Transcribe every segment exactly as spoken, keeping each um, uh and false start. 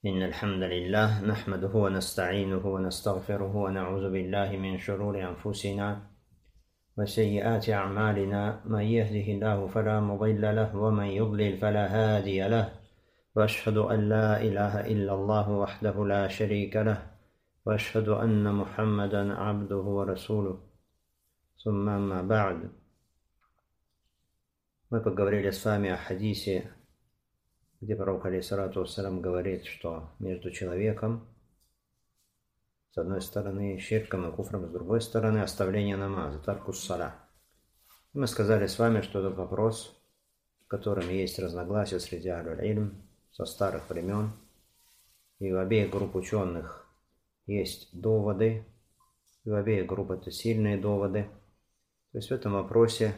إن الحمد لله نحمده ونستعينه ونستغفره ونعوذ بالله من شرور أنفسنا وسيئات أعمالنا. من يهده الله فلا مضل له ومن يضلل فلا هادي له، وأشهد أن لا إله إلا الله وحده لا شريك له، وأشهد أن محمدا عبده ورسوله. ثم أما بعد. Мы поговорили с вами о хадисе, где пророк алейхиссалату вассалям говорит, что между человеком, с одной стороны, ширком и куфром, с другой стороны, оставление намаза, таркус сала. Мы сказали с вами, что этот вопрос, в котором есть разногласия среди аль-илм со старых времен, и у обеих групп ученых есть доводы, и у обеих групп это сильные доводы. То есть в этом вопросе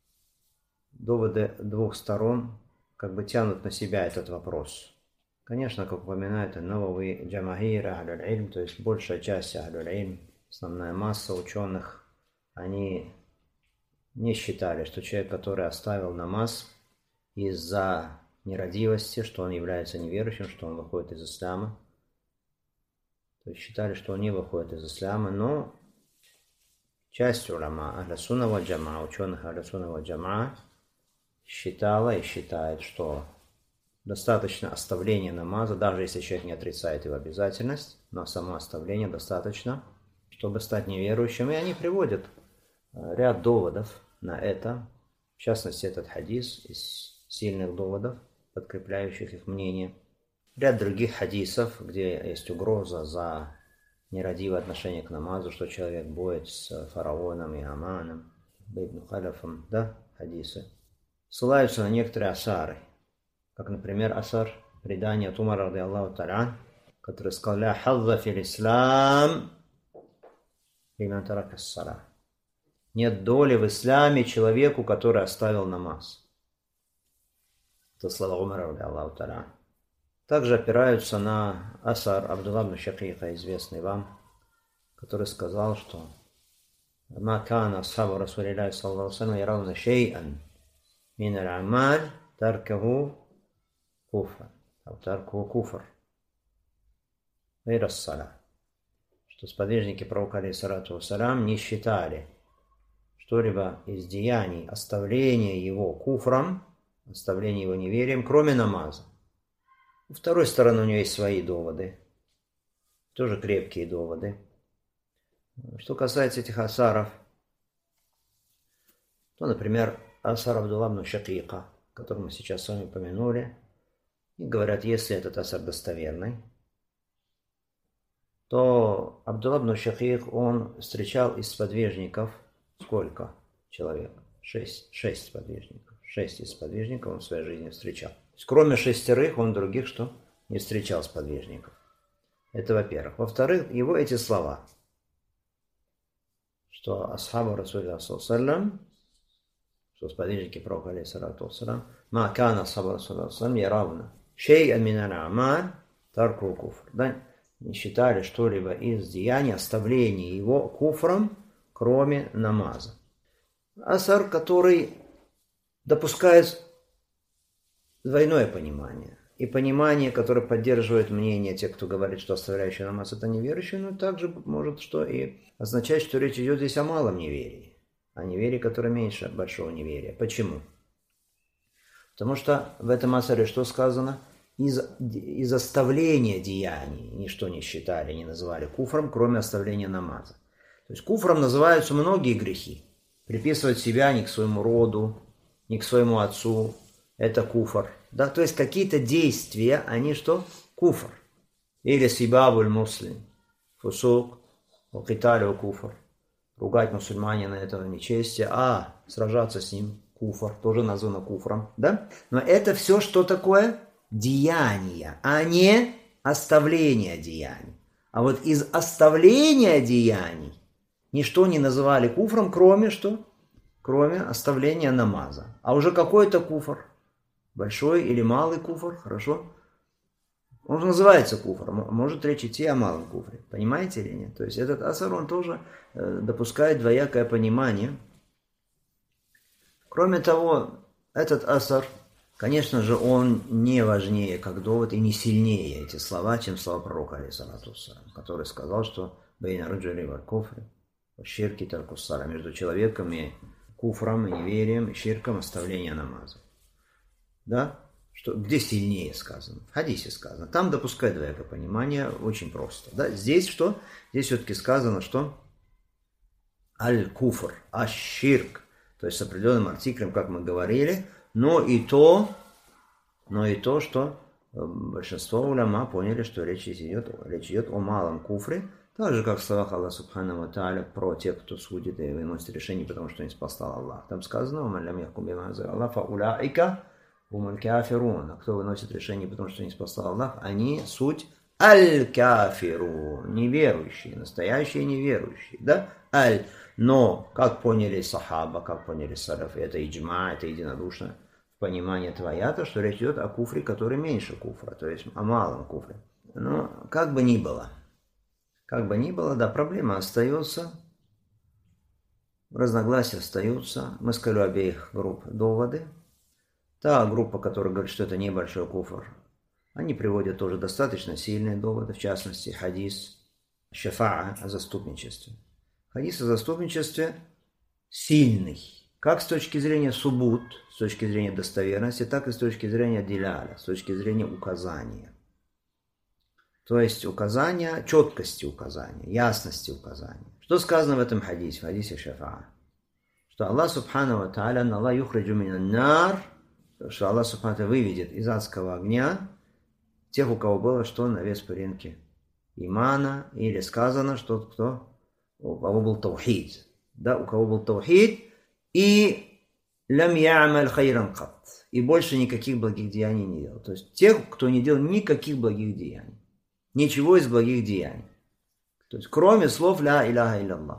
доводы двух сторон как бы тянут на себя этот вопрос. Конечно, как упоминает Навави, джамахир ахлюль-илм, то есть большая часть ахлюль-илм, основная масса ученых, они не считали, что человек, который оставил намаз из-за нерадивости, что он является неверующим, что он выходит из ислама. То есть считали, что он не выходит из ислама, но часть уляма ахля-сунна валь джамаа, ученых ахля-сунна валь джамаа, считала и считает, что достаточно оставления намаза, даже если человек не отрицает его обязательность, но само оставление достаточно, чтобы стать неверующим. И они приводят ряд доводов на это, в частности этот хадис из сильных доводов, подкрепляющих их мнение. Ряд других хадисов, где есть угроза за нерадивое отношение к намазу, что человек будет с фараоном и Аманом, Ибн Халяфом, да, хадисы. Ссылаются на некоторые асары, как, например, асар предания от Умара, ради Аллаху та'аля, который сказал: «Ля хазза фил ислам лиман тарака ас-сала». Нет доли в исламе человеку, который оставил намаз. Это слова Умара, ради Аллаху та'аля. Также опираются на асар Абдулла ибн Шакика, известный вам, который сказал, что «Ма кана асхабу Расулиллахи саллаллаху алейхи ва саллям яравна шей'ан мин аль-амаль таркаху куфр, а таркаху куфр гайра ас-сала». Что сподвижники пророка алейхиссалату вассалям не считали что-либо из деяний оставления его куфром, оставления его неверием, кроме намаза. У второй стороны у него есть свои доводы, тоже крепкие доводы. Что касается этих асаров, то, например, асар Абдулла ибн Шакика, который мы сейчас с вами упомянули, и говорят, если этот асар достоверный, то Абдулла ибн Шакик, он встречал из сподвижников сколько человек? Шесть. Шесть сподвижников. Шесть из сподвижников он в своей жизни встречал. То есть, кроме шестерых, он других что? Не встречал сподвижников. Это во-первых. Во-вторых, его эти слова, что асхабу Расулиллахи саллаллаху алейхи ва саллям, что сподвижники пророка алейхиссалату вассалям, ма кана асхабу Расулиллахи саллаллаху алейхи ва саллям яравна шей'ан мин аль-амаль тарку куфр. Да? Не считали что-либо из деяний оставления его куфром, кроме намаза. Асар, который допускает двойное понимание. И понимание, которое поддерживает мнение тех, кто говорит, что оставляющий намаз это неверующий, но также может что и означать, что речь идет здесь о малом неверии, о неверии, которое меньше большого неверия. Почему? Потому что в этом асаре что сказано? Из, из оставления деяний ничто не считали, не называли куфром, кроме оставления намаза. То есть куфром называются многие грехи. Приписывать себя ни к своему роду, ни к своему отцу, это куфр. Да? То есть какие-то действия, они что? Куфр. Или сибабуль муслим, фусук, укиталю куфр. Ругать мусульманина этого нечестия, а сражаться с ним куфр, тоже названо куфром. Да? Но это все что такое? Деяния, а не оставление деяний. А вот из оставления деяний ничто не называли куфром, кроме что? Кроме оставления намаза. А уже какой-то куфр, большой или малый куфр, хорошо? Он же называется куфром, может речь идти о малом куфре. Понимаете или нет? То есть этот асар, он тоже допускает двоякое понимание. Кроме того, этот асар Конечно же, он не важнее как довод и не сильнее эти слова, чем слова пророка, алейхиссалату вассалям, который сказал, что «Бейна раджули валь куфри, ширки таркуссара» между человеком и куфром, и неверием, и ширком оставление намаза. Да? Что, где сильнее сказано? В хадисе сказано. Там допускай двоякое понимание, очень просто. Да? Здесь что? Здесь все-таки сказано, что аль-куфр, аш-ширк, то есть с определенным артиклем, как мы говорили, но и то, но и то, что большинство уляма поняли, что речь идет, речь идет о малом куфре, так же, как в словах Аллаха Субхану ва Тааля про тех, кто судит и выносит решение, потому что не спасал Аллах. Там сказано, «Уляика умаль кафирун», а кто выносит решение, потому что не спасал Аллах, они суть аль-кафирун, неверующие, настоящие неверующие, да? Аль, но, как поняли сахаба, как поняли салафы, это иджма, это единодушно в понимании твоя-то, что речь идет о куфре, который меньше куфра, то есть о малом куфре. Но как бы ни было, как бы ни было, да, проблема остается, разногласия остаются. Мы сказали у обеих групп доводы. Та группа, которая говорит, что это небольшой куфр, они приводят тоже достаточно сильные доводы, в частности, хадис шафаа о заступничестве. Хадис о заступничестве сильный, как с точки зрения субут, с точки зрения достоверности, так и с точки зрения диляля, с точки зрения указания. То есть указания, четкости указания, ясности указания. Что сказано в этом хадисе, в хадисе шафаа? Что Аллах Субхану ва Тааля, Аллах юхриджу минан нар, что Аллах Субхану ва Тааля выведет из адского огня тех, у кого было что на вес по рынке имана, или сказано, что кто, у кого был таухид, да, у кого был таухид, и лям я'маль хайран кат, и больше никаких благих деяний не делал. То есть тех, кто не делал никаких благих деяний. Ничего из благих деяний. То есть, кроме слов «Ля иляха илlallah».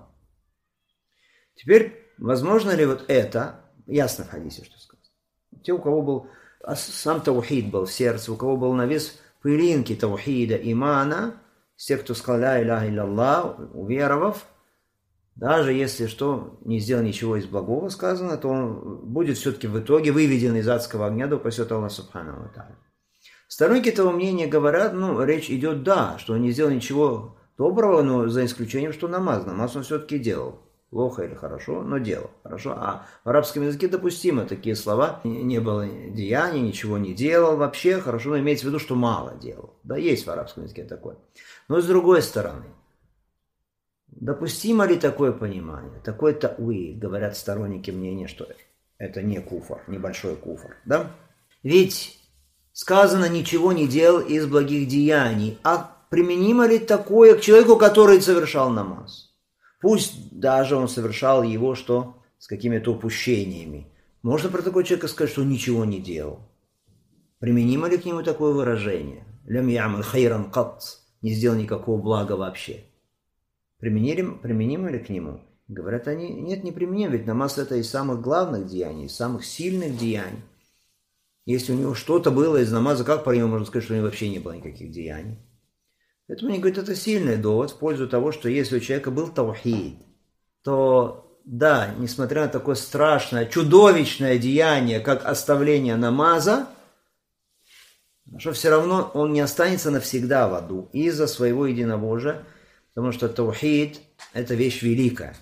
Теперь, возможно ли вот это, ясно в хадисе, что сказано. Те, у кого был, сам таухид был в сердце, у кого был навес пылинки таухида, имана, те, кто сказал «Ля иляха илlallah», уверовав, даже если что, не сделал ничего из благого сказано, то он будет все-таки в итоге выведен из адского огня, да упасет Аллах Субхану ва Тааля. Сторонники этого мнения говорят, ну, речь идет, да, что он не сделал ничего доброго, но за исключением, что намаз. Намаз он все-таки делал. Плохо или хорошо, но делал. Хорошо. А в арабском языке допустимы такие слова. Не было деяний, ничего не делал вообще. Хорошо, но имеется в виду, что мало делал. Да, есть в арабском языке такое. Но с другой стороны, допустимо ли такое понимание? Такой тауиль, говорят сторонники мнения, что это не куфр, небольшой куфр. Да? Ведь сказано, ничего не делал из благих деяний. А применимо ли такое к человеку, который совершал намаз? Пусть даже он совершал его что с какими-то упущениями. Можно про такого человека сказать, что он ничего не делал. Применимо ли к нему такое выражение? Лям я'маль хайран кат, не сделал никакого блага вообще. Применимо, применимо ли к нему? Говорят они, нет, не применимо, ведь намаз это из самых главных деяний, из самых сильных деяний. Если у него что-то было из намаза, как по нему можно сказать, что у него вообще не было никаких деяний? Поэтому они говорят, это сильный довод в пользу того, что если у человека был таухид, то да, несмотря на такое страшное, чудовищное деяние, как оставление намаза, что все равно он не останется навсегда в аду из-за своего единобожия, потому что таухид – это вещь великая.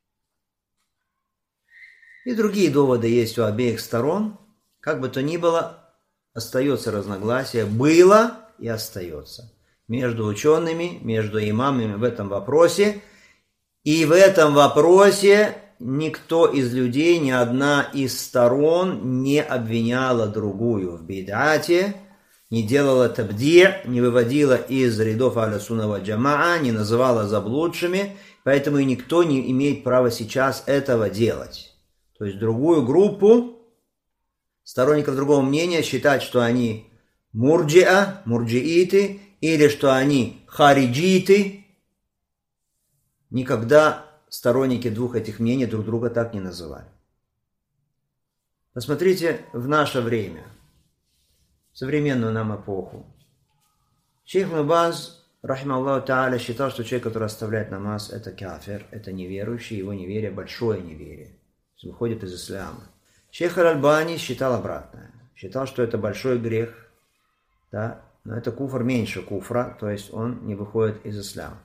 И другие доводы есть у обеих сторон. Как бы то ни было, остается разногласие, было и остается между учеными, между имамами в этом вопросе. И в этом вопросе никто из людей, ни одна из сторон не обвиняла другую в бид'ате, не делала табди', не выводила из рядов ахля-сунна ва джамаа, не называла заблудшими, поэтому и никто не имеет права сейчас этого делать. То есть другую группу сторонников другого мнения считать, что они мурджиа, мурджииты, или что они хариджиты. Никогда сторонники двух этих мнений друг друга так не называли. Посмотрите в наше время, в современную нам эпоху. Шейх Ибн Баз, рахимахуллаху тааля, считал, что человек, который оставляет намаз, это кафир, это неверующий, его неверие большое неверие, выходит из ислама. Шейх Аль-Альбани считал обратное. считал, что это большой грех, да, но это куфр меньше куфра, то есть он не выходит из ислама.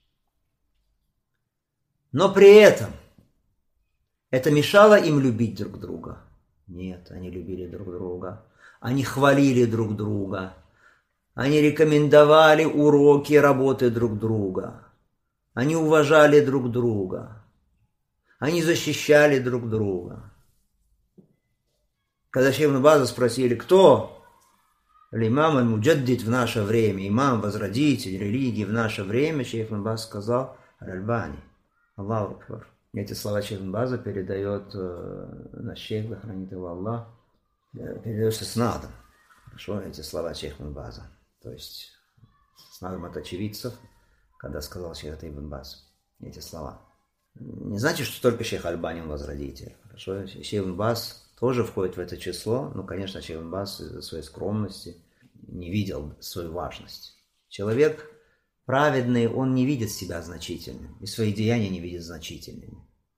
Но при этом это мешало им любить друг друга. Нет, они любили друг друга. Они хвалили друг друга. Они рекомендовали уроки работы друг друга. Они уважали друг друга. Они защищали друг друга. Когда шейх ибн База спросили, кто имам аль-Муджаддид в наше время, имам, возродитель религии в наше время, шейх ибн Баз сказал аль-Альбани. Аллаху акбар. Эти слова шейх ибн База передает э, наш шейх, да хранит его Аллах, э, передается с надом. Хорошо, эти слова шейх ибн База. То есть с надом от очевидцев, когда сказал шейх ибн Баз эти слова. Не значит, что только шейх Альбани возродитель. Хорошо, шейх ибн Баз тоже входит в это число, но, конечно, шейх ибн Баз из-за своей скромности не видел свою важность. Человек праведный, он не видит себя значительным, и свои деяния не видит значительными.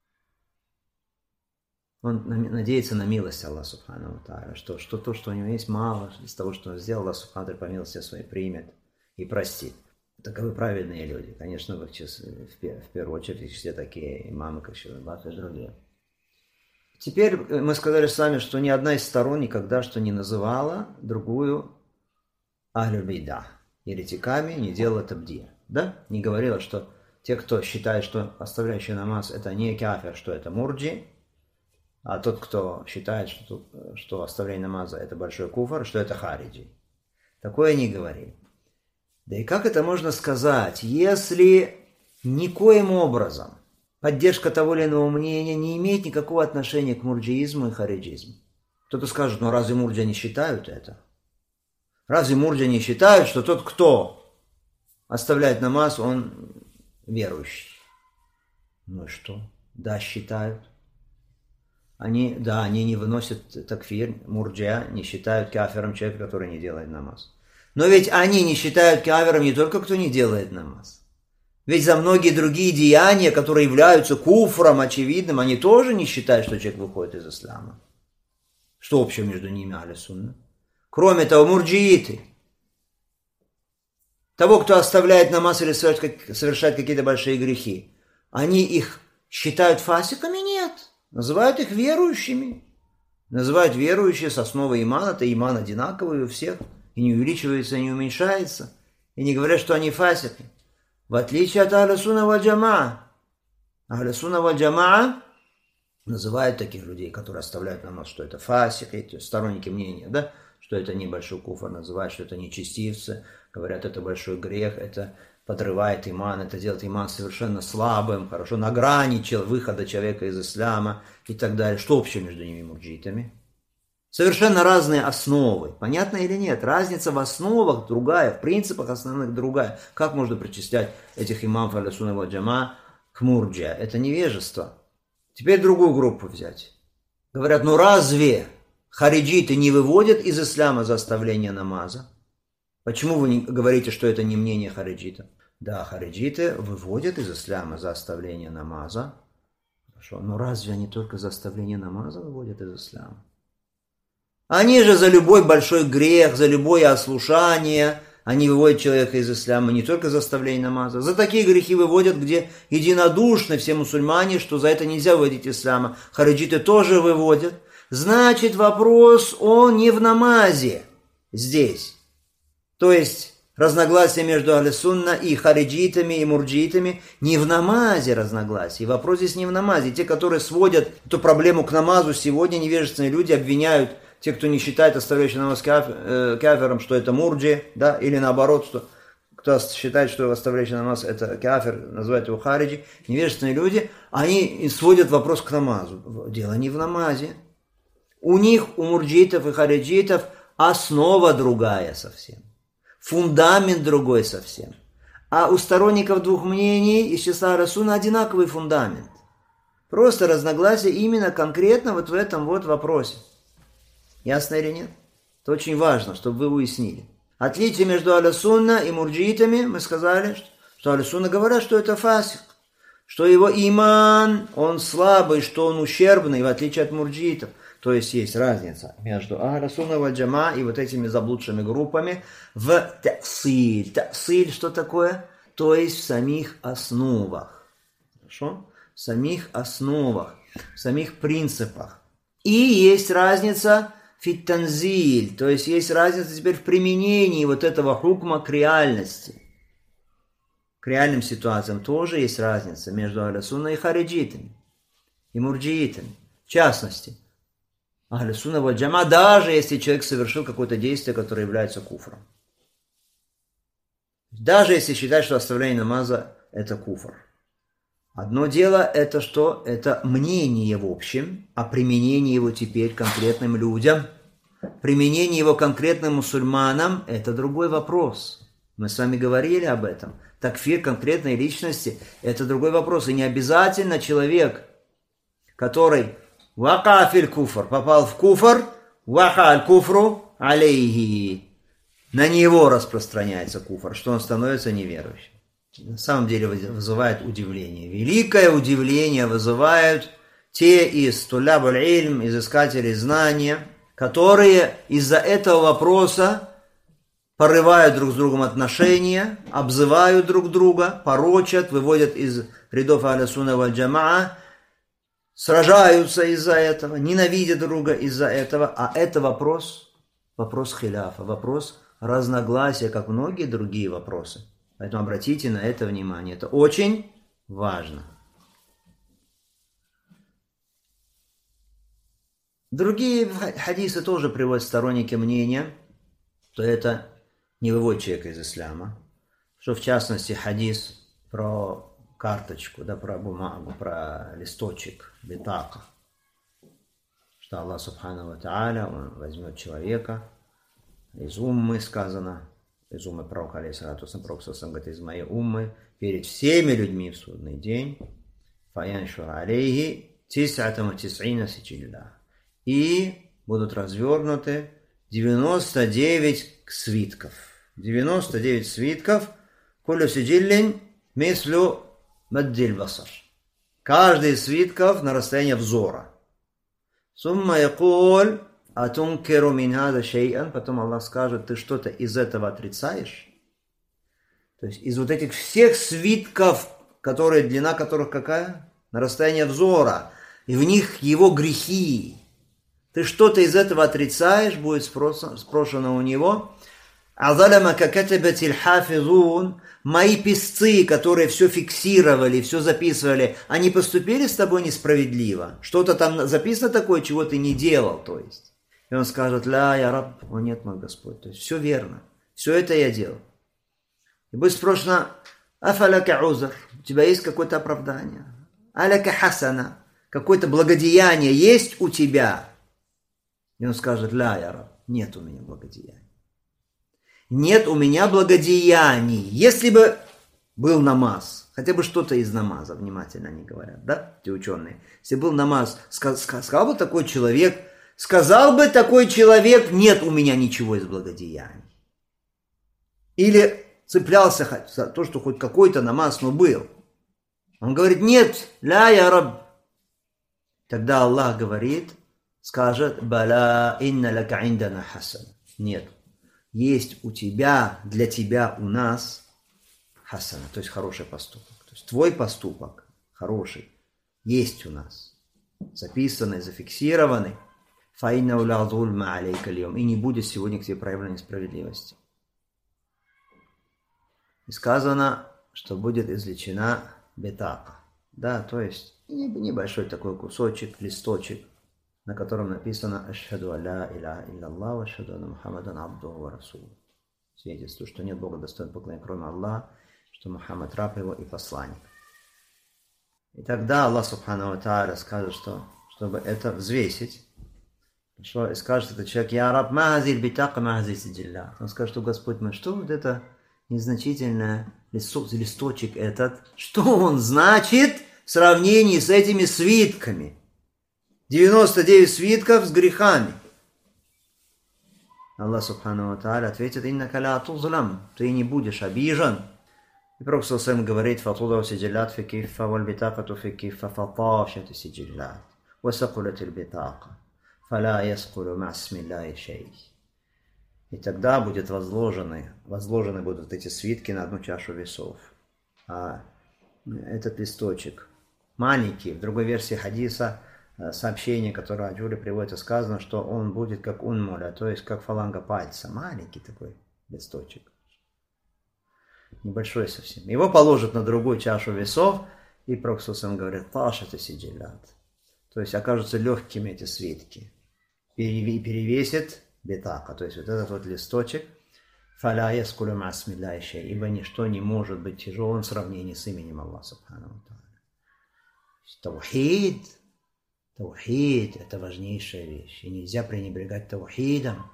Он надеется на милость Аллаха Субхану ва Тааля, что, что то, что у него есть, мало, из того, что он сделал, Аллах Субхану ва Тааля по милости своей примет и простит. Таковы праведные люди. Конечно, в, их числе, в первую очередь, их все такие имамы, как шейх ибн Баз и другие. Теперь мы сказали с вами, что ни одна из сторон никогда что не называла другую ахлюль бид'а, еретиками, не делала табдия. Да? Не говорила, что те, кто считает, что оставляющий намаз это не кафир, что это мурджи, а тот, кто считает, что, что оставление намаза это большой куфр, что это хариджи. Такое не говорили. Да и как это можно сказать, если никоим образом поддержка того или иного мнения не имеет никакого отношения к мурджиизму и хариджизму? Кто-то скажет, ну разве мурджи не считают это? Разве мурджи не считают, что тот, кто оставляет намаз, он верующий? Ну и что? Да, считают. Они, да, они не выносят такфир, мурджия, не считают кафиром человека, который не делает намаз. Но ведь они не считают кафиром не только кто не делает намаз. Ведь за многие другие деяния, которые являются куфром очевидным, они тоже не считают, что человек выходит из ислама. Что общего между ними, ахль сунна? Кроме того, мурджииты, того, кто оставляет намаз или совершает какие-то большие грехи, они их считают фасиками? Нет. Называют их верующими. Называют верующие с основой имана, это иман одинаковый у всех, и не увеличивается, и не уменьшается, и не говорят, что они фасики. В отличие от ахль сунна валь джамаа. Ахль сунна валь джамаа называют таких людей, которые оставляют намаз, что это фасики, сторонники мнения, да, что это небольшой куфр, называют, что это нечестивцы, говорят, это большой грех, это подрывает иман, это делает иман совершенно слабым, хорошо, на грани выхода человека из ислама и так далее. Что общего между ними и мурджитами? Совершенно разные основы. Понятно или нет? Разница в основах другая, в принципах основных другая. Как можно причислять этих имамов ахль сунна валь джамаа к мурджия? Это невежество. Теперь другую группу взять. Говорят, ну разве хариджиты не выводят из ислама за оставление намаза? Почему вы не говорите, что это не мнение хариджита? Да, хариджиты выводят из ислама за оставление намаза. Хорошо, но разве они только за оставление намаза выводят из ислама? Они же за любой большой грех, за любое ослушание, они выводят человека из ислама не только за оставление намаза. За такие грехи выводят, где единодушны все мусульмане, что за это нельзя выводить из ислама. Хариджиты тоже выводят. Значит, вопрос, он не в намазе здесь. То есть, разногласия между ахль сунна и хариджитами, и мурджитами не в намазе разногласия. Вопрос здесь не в намазе. Те, которые сводят эту проблему к намазу сегодня, невежественные люди обвиняют те, кто не считает оставляющий намаз кафиром, что это мурджи, да, или наоборот, что кто считает, что оставляющий намаз это кафир, называют его хариджи, невежественные люди, они сводят вопрос к намазу. Дело не в намазе. У них, у мурджитов и хариджитов, основа другая совсем. Фундамент другой совсем. А у сторонников двух мнений из числа ахль сунна одинаковый фундамент. Просто разногласия именно конкретно вот в этом вот вопросе. Ясно или нет? Это очень важно, чтобы вы уяснили. Отличие между ахль сунна и мурджиитами, мы сказали, что ахль сунна говорят, что это фасик, что его иман, он слабый, что он ущербный, в отличие от мурджиитов. То есть есть разница между Ахлю Сунна валь Джамаа и вот этими заблудшими группами в та'силь. Та'силь что такое? То есть в самих основах. Хорошо? В самих основах, в самих принципах. И есть разница фит-танзиль, то есть есть разница теперь в применении вот этого хукма к реальности. К реальным ситуациям тоже есть разница между Ахлю Сунна и хариджитами, и мурджиитами. В частности, Ахлю Сунна валь Джамаа, даже если человек совершил какое-то действие, которое является куфром. Даже если считать, что оставление намаза – это куфр. Одно дело – это что? Это мнение в общем, а применение его теперь конкретным людям, применение его конкретным мусульманам – это другой вопрос. Мы с вами говорили об этом. Такфир конкретной личности – это другой вопрос. И не обязательно человек, который вака фил куфр, попал в куфр, вака аль куфру алейхи. На него распространяется куфр, что он становится неверующим. На самом деле вызывает удивление. Великое удивление вызывают те из туляб аль-ильм, из искателей знания, которые из-за этого вопроса порывают друг с другом отношения, обзывают друг друга, порочат, выводят из рядов Ахлю Сунна валь Джамаа, сражаются из-за этого, ненавидят друга из-за этого. А это вопрос, вопрос хиляфа, вопрос разногласия, как многие другие вопросы. Поэтому обратите на это внимание. Это очень важно. Другие хадисы тоже приводят сторонники мнения, что это не выводит человека из ислама. Что в частности хадис про карточку, да, про бумагу, про листочек, битака. Что Аллах Субхану ва Тааля, Он возьмет человека, из уммы сказано, из уммы пророка, алейхиссалату вассалям, пророк сам говорит, из моей уммы, перед всеми людьми в судный день, фаяншур алейхи тис'атам тис'ина сиджилля. И будут развернуты девяносто девять свитков. девяносто девять свитков, кулю сиджиллин мислю маддиль басар. Каждый из свитков на расстоянии взора. Сумма якуль атункеру мин хаза шей'ан, потом Аллах скажет, ты что-то из этого отрицаешь? То есть из вот этих всех свитков, которые, длина которых какая? На расстоянии взора, и в них его грехи. Ты что-то из этого отрицаешь, будет спрошено у него. Азалямака катабатиль хафизун, мои писцы, которые все фиксировали, все записывали, они поступили с тобой несправедливо? Что-то там записано такое, чего ты не делал, то есть. И он скажет, ля, я раб, о нет, мой Господь, то есть все верно, все это я делал. И будет спрошено, афаляка узр, у тебя есть какое-то оправдание? Аляка хасана, какое-то благодеяние есть у тебя? И он скажет, ля, я раб, нет у меня благодеяния. Нет у меня благодеяний. Если бы был намаз, хотя бы что-то из намаза, внимательно они говорят, да, те ученые. Если был намаз, сказал бы такой человек, сказал бы такой человек, нет у меня ничего из благодеяний. Или цеплялся за то, что хоть какой-то намаз, но был. Он говорит, нет, ля я раб. Тогда Аллах говорит, скажет, бала инна лака индана хасан. Нет. Есть у тебя, для тебя, у нас хасана, то есть хороший поступок. То есть твой поступок хороший есть у нас. Записанный, зафиксированный. Фаинна уля зульма алейка льем. И не будет сегодня к тебе проявлена несправедливости. И сказано, что будет извлечена бетака. Да, то есть небольшой такой кусочек, листочек, на котором написано «Ашхаду алла иляха илляллах, ашхаду анна Мухаммадан абдуху ва расулух». Свидетельство, что нет Бога достойного поклонения, кроме Аллаха, что Мухаммад раб его и посланник. И тогда Аллах Субхану ва Тааля скажет, что, чтобы это взвесить, что, и скажет этот человек, «Я раб, ма хазиль битака, ма хазиль сиджилля». Он скажет, что Господь мой, что вот это незначительное листочек этот, что он значит в сравнении с этими свитками? девяносто девять свитков с грехами. Аллах Субхану ва Тааля ответит, «Иннака ла тузлам», ты не будешь обижен. И Пророк саллаллаху алейхи ва саллям говорит, «Фатудау сиджиллят фи киффа, валь битакату фи киффа, фатафшат сиджиллят, ва сакулат аль битака, фаля яскулю масмилляхи шей. И тогда будет возложены, возложены будут эти свитки на одну чашу весов. А этот листочек маленький, в другой версии хадиса, сообщение, которое Аджури приводит, сказано, что он будет как унмуля, то есть как фаланга пальца. Маленький такой листочек. Небольшой совсем. Его положат на другую чашу весов, и Пророк сам говорит, пашата сиджиллят. То есть окажутся легкими эти свитки. Перевесит бетака, то есть вот этот вот листочек, фаля яскулю масмилляхи шей, ибо ничто не может быть тяжелым в сравнении с именем Аллаха субхану ва тааля. Таухид, таухид – это важнейшая вещь, и нельзя пренебрегать таухидом.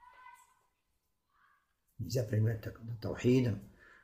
Нельзя пренебрегать таухидом.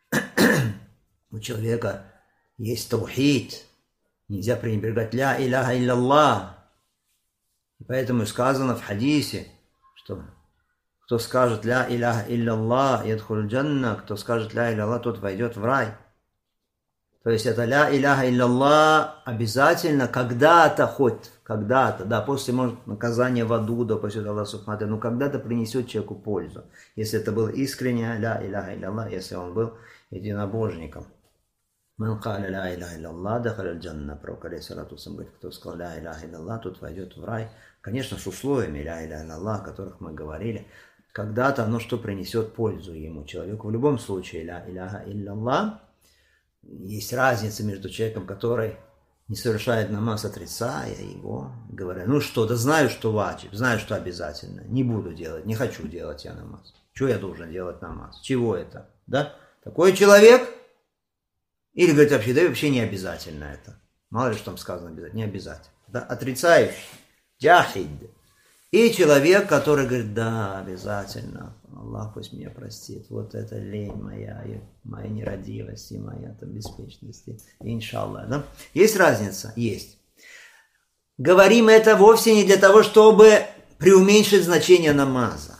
У человека есть таухид, нельзя пренебрегать ля иляха илляллах. И поэтому сказано в хадисе, что кто скажет ля иляха илляллах, ядхуль джанна, кто скажет ля илляллах, тот войдет в рай. То есть это ля иляха илляллах обязательно когда-то, хоть когда-то, да, после, может, наказания в аду, да, после Аллаха субхану, но когда-то принесет человеку пользу. Если это было искренне ля иляха илляллах, если он был единобожником. Ман каля ля иляха илляллах, дахаля джанна. Пророк алейхиссалату вассалям говорит, кто сказал ля иляха илляллах, тот войдет в рай. Конечно, с условиями ля иляха илляллах, о которых мы говорили. Когда-то оно что принесет пользу ему, человеку. В любом случае, ля иляха илляллах. Есть разница между человеком, который не совершает намаз, отрицая его, говоря, ну что, да знаю, что ваджиб, знаю, что обязательно, не буду делать, не хочу делать я намаз. Чего я должен делать намаз? Чего это? Да? Такой человек? Или говорит вообще, да вообще не обязательно это. Мало ли что там сказано обязательно, не обязательно. Да? Отрицающий, джахид. И человек, который говорит, да, обязательно, Аллах пусть меня простит, вот это лень моя, и моя нерадивость, и моя там беспечность, и, иншаллах. Да? Есть разница? Есть. Говорим это вовсе не для того, чтобы преуменьшить значение намаза.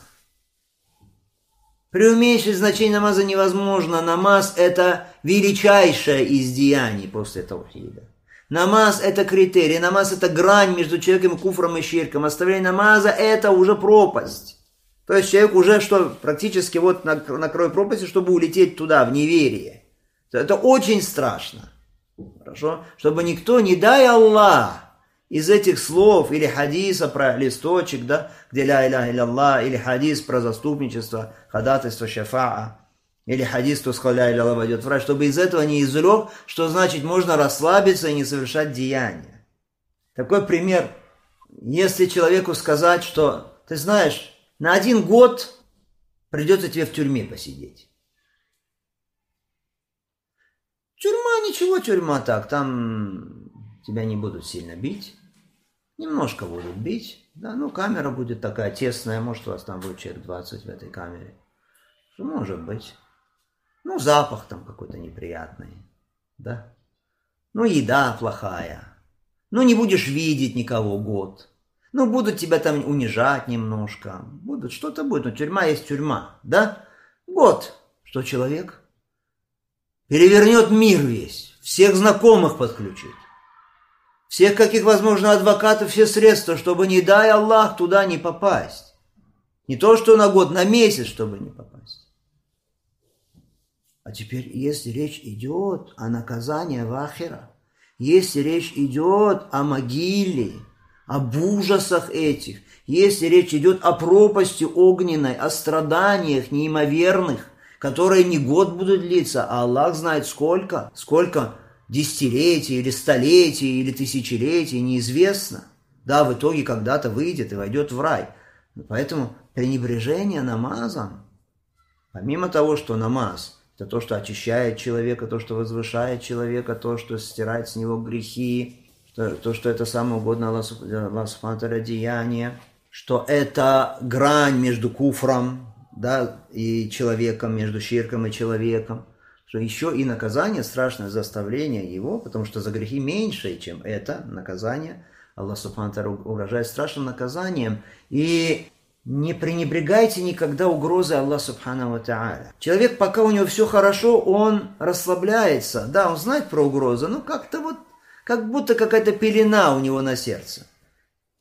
Преуменьшить значение намаза невозможно. Намаз – это величайшее из деяний после таухида. Намаз – это критерий, намаз – это грань между человеком, куфром и ширком. Оставление намаза – это уже пропасть. То есть человек уже что, практически вот на, на краю пропасти, чтобы улететь туда, в неверие. Это очень страшно. Хорошо? Чтобы никто, не дай Аллах, из этих слов или хадиса про листочек, да, где ля иляха илляллах, или хадис про заступничество, ходатайство шафаа, или хадис, кто сказал ля иляха войдет в рай, чтобы из этого не извлек, что значит можно расслабиться и не совершать деяния. Такой пример. Если человеку сказать, что, ты знаешь, на один год придется тебе в тюрьме посидеть. Тюрьма, ничего, тюрьма так, там тебя не будут сильно бить, немножко будут бить, да, ну камера будет такая тесная, может у вас там будет человек двадцать в этой камере, может быть. Ну, запах там какой-то неприятный, да. Ну, еда плохая. Ну, не будешь видеть никого год. Ну, будут тебя там унижать немножко. Будут, что-то будет. Но тюрьма есть тюрьма, да. Год. Что человек? Перевернет мир весь. Всех знакомых подключит. Всех, каких возможно, адвокатов, все средства, чтобы, не дай Аллах, туда не попасть. Не то, что на год, на месяц, чтобы не попасть. А теперь, если речь идет о наказании в ахира, если речь идет о могиле, об ужасах этих, если речь идет о пропасти огненной, о страданиях неимоверных, которые не год будут длиться, а Аллах знает сколько, сколько десятилетий или столетий или тысячелетий, неизвестно. Да, в итоге когда-то выйдет и войдет в рай. Поэтому пренебрежение намазом, помимо того, что намаз – это то, что очищает человека, то, что возвышает человека, то, что стирает с него грехи, то, то что это самое угодное Аллаху субхану ва тааля деяние, что это грань между куфром, да, и человеком, между ширком и человеком, что еще и наказание, страшное заставление его, потому что за грехи меньше, чем это наказание, Аллах субхану ва тааля угрожает страшным наказанием. И не пренебрегайте никогда угрозой Аллаха субхану ва тааля. Человек, пока у него все хорошо, он расслабляется. Да, он знает про угрозу, но как-то вот, как будто какая-то пелена у него на сердце.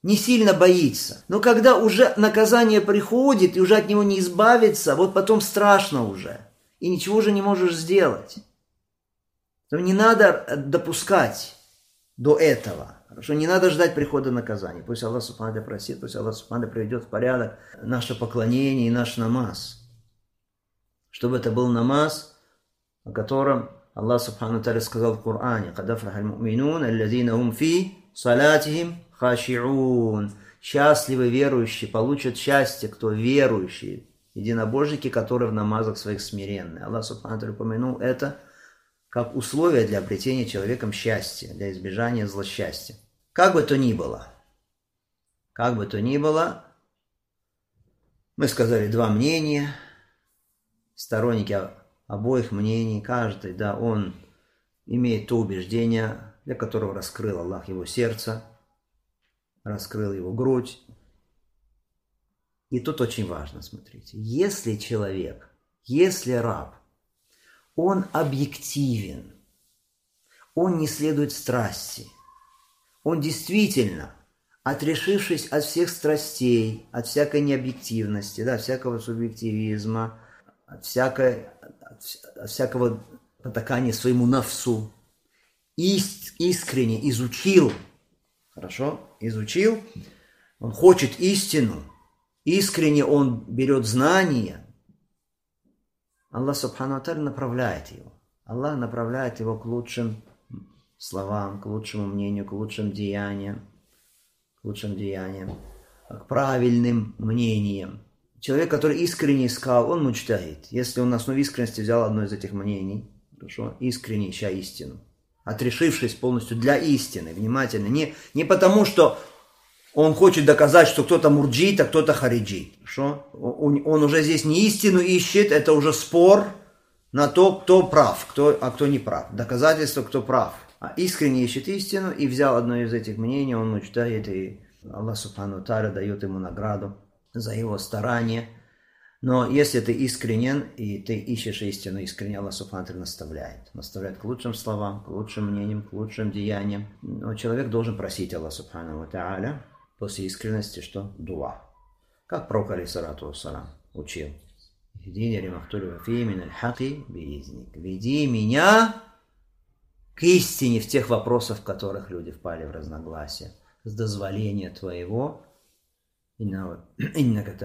не сильно боится. Но когда уже наказание приходит, и уже от него не избавиться, вот потом страшно уже. И ничего уже не можешь сделать. Не надо допускать до этого. Хорошо, не надо ждать прихода наказания. Пусть Аллах Субхану просит, пусть Аллах Субхану приведет в порядок наше поклонение и наш намаз. Чтобы это был намаз, о котором Аллах Субхану Тааля сказал в Коране: «Кад афлаха аль-му'минун, аллазина хум фи салатихим хаши'ун». Счастливы верующие, получат счастье, кто верующие, единобожники, которые в намазах своих смиренны. Аллах Субхану Тааля упомянул это как условие для обретения человеком счастья, для избежания злосчастья. Как бы то ни было, как бы то ни было, мы сказали два мнения, сторонники обоих мнений, каждый, да, он имеет то убеждение, для которого раскрыл Аллах его сердце, раскрыл его грудь. И тут очень важно, смотрите, если человек, если раб, он объективен, он не следует страсти, он действительно, отрешившись от всех страстей, от всякой необъективности, да, всякого субъективизма, от, всякой, от, от всякого потакания своему нафсу, ис, искренне изучил, хорошо, изучил, он хочет истину, искренне он берет знания, Аллах Субхану Тааля направляет его. Аллах направляет его к лучшим словам, к лучшему мнению, к лучшим деяниям, к лучшим деяниям, к правильным мнениям. Человек, который искренне искал, он муджтахид. Если он на основе искренности взял одно из этих мнений, хорошо, искренне ища истину, отрешившись полностью для истины, внимательно, не, не потому, что он хочет доказать, что кто-то мурджит, а кто-то хариджит. Хорошо? Он, он уже здесь не истину ищет, это уже спор на то, кто прав, кто, а кто не прав. Доказательство, кто прав. А искренне ищет истину и взял одно из этих мнений, он муджтахид, и Аллах Субхану Тааля дает ему награду за его старание. Но если ты искренен, и ты ищешь истину искренне, Аллах Субхану Тааля наставляет. Наставляет к лучшим словам, к лучшим мнениям, к лучшим деяниям. Но человек должен просить Аллах Субхану Тааля после искренности, что дуа. Как пророк алейхиссалату вассалам учил: «Веди меня к истине в тех вопросах, в которых люди впали в разногласия, с дозволения твоего. Поистине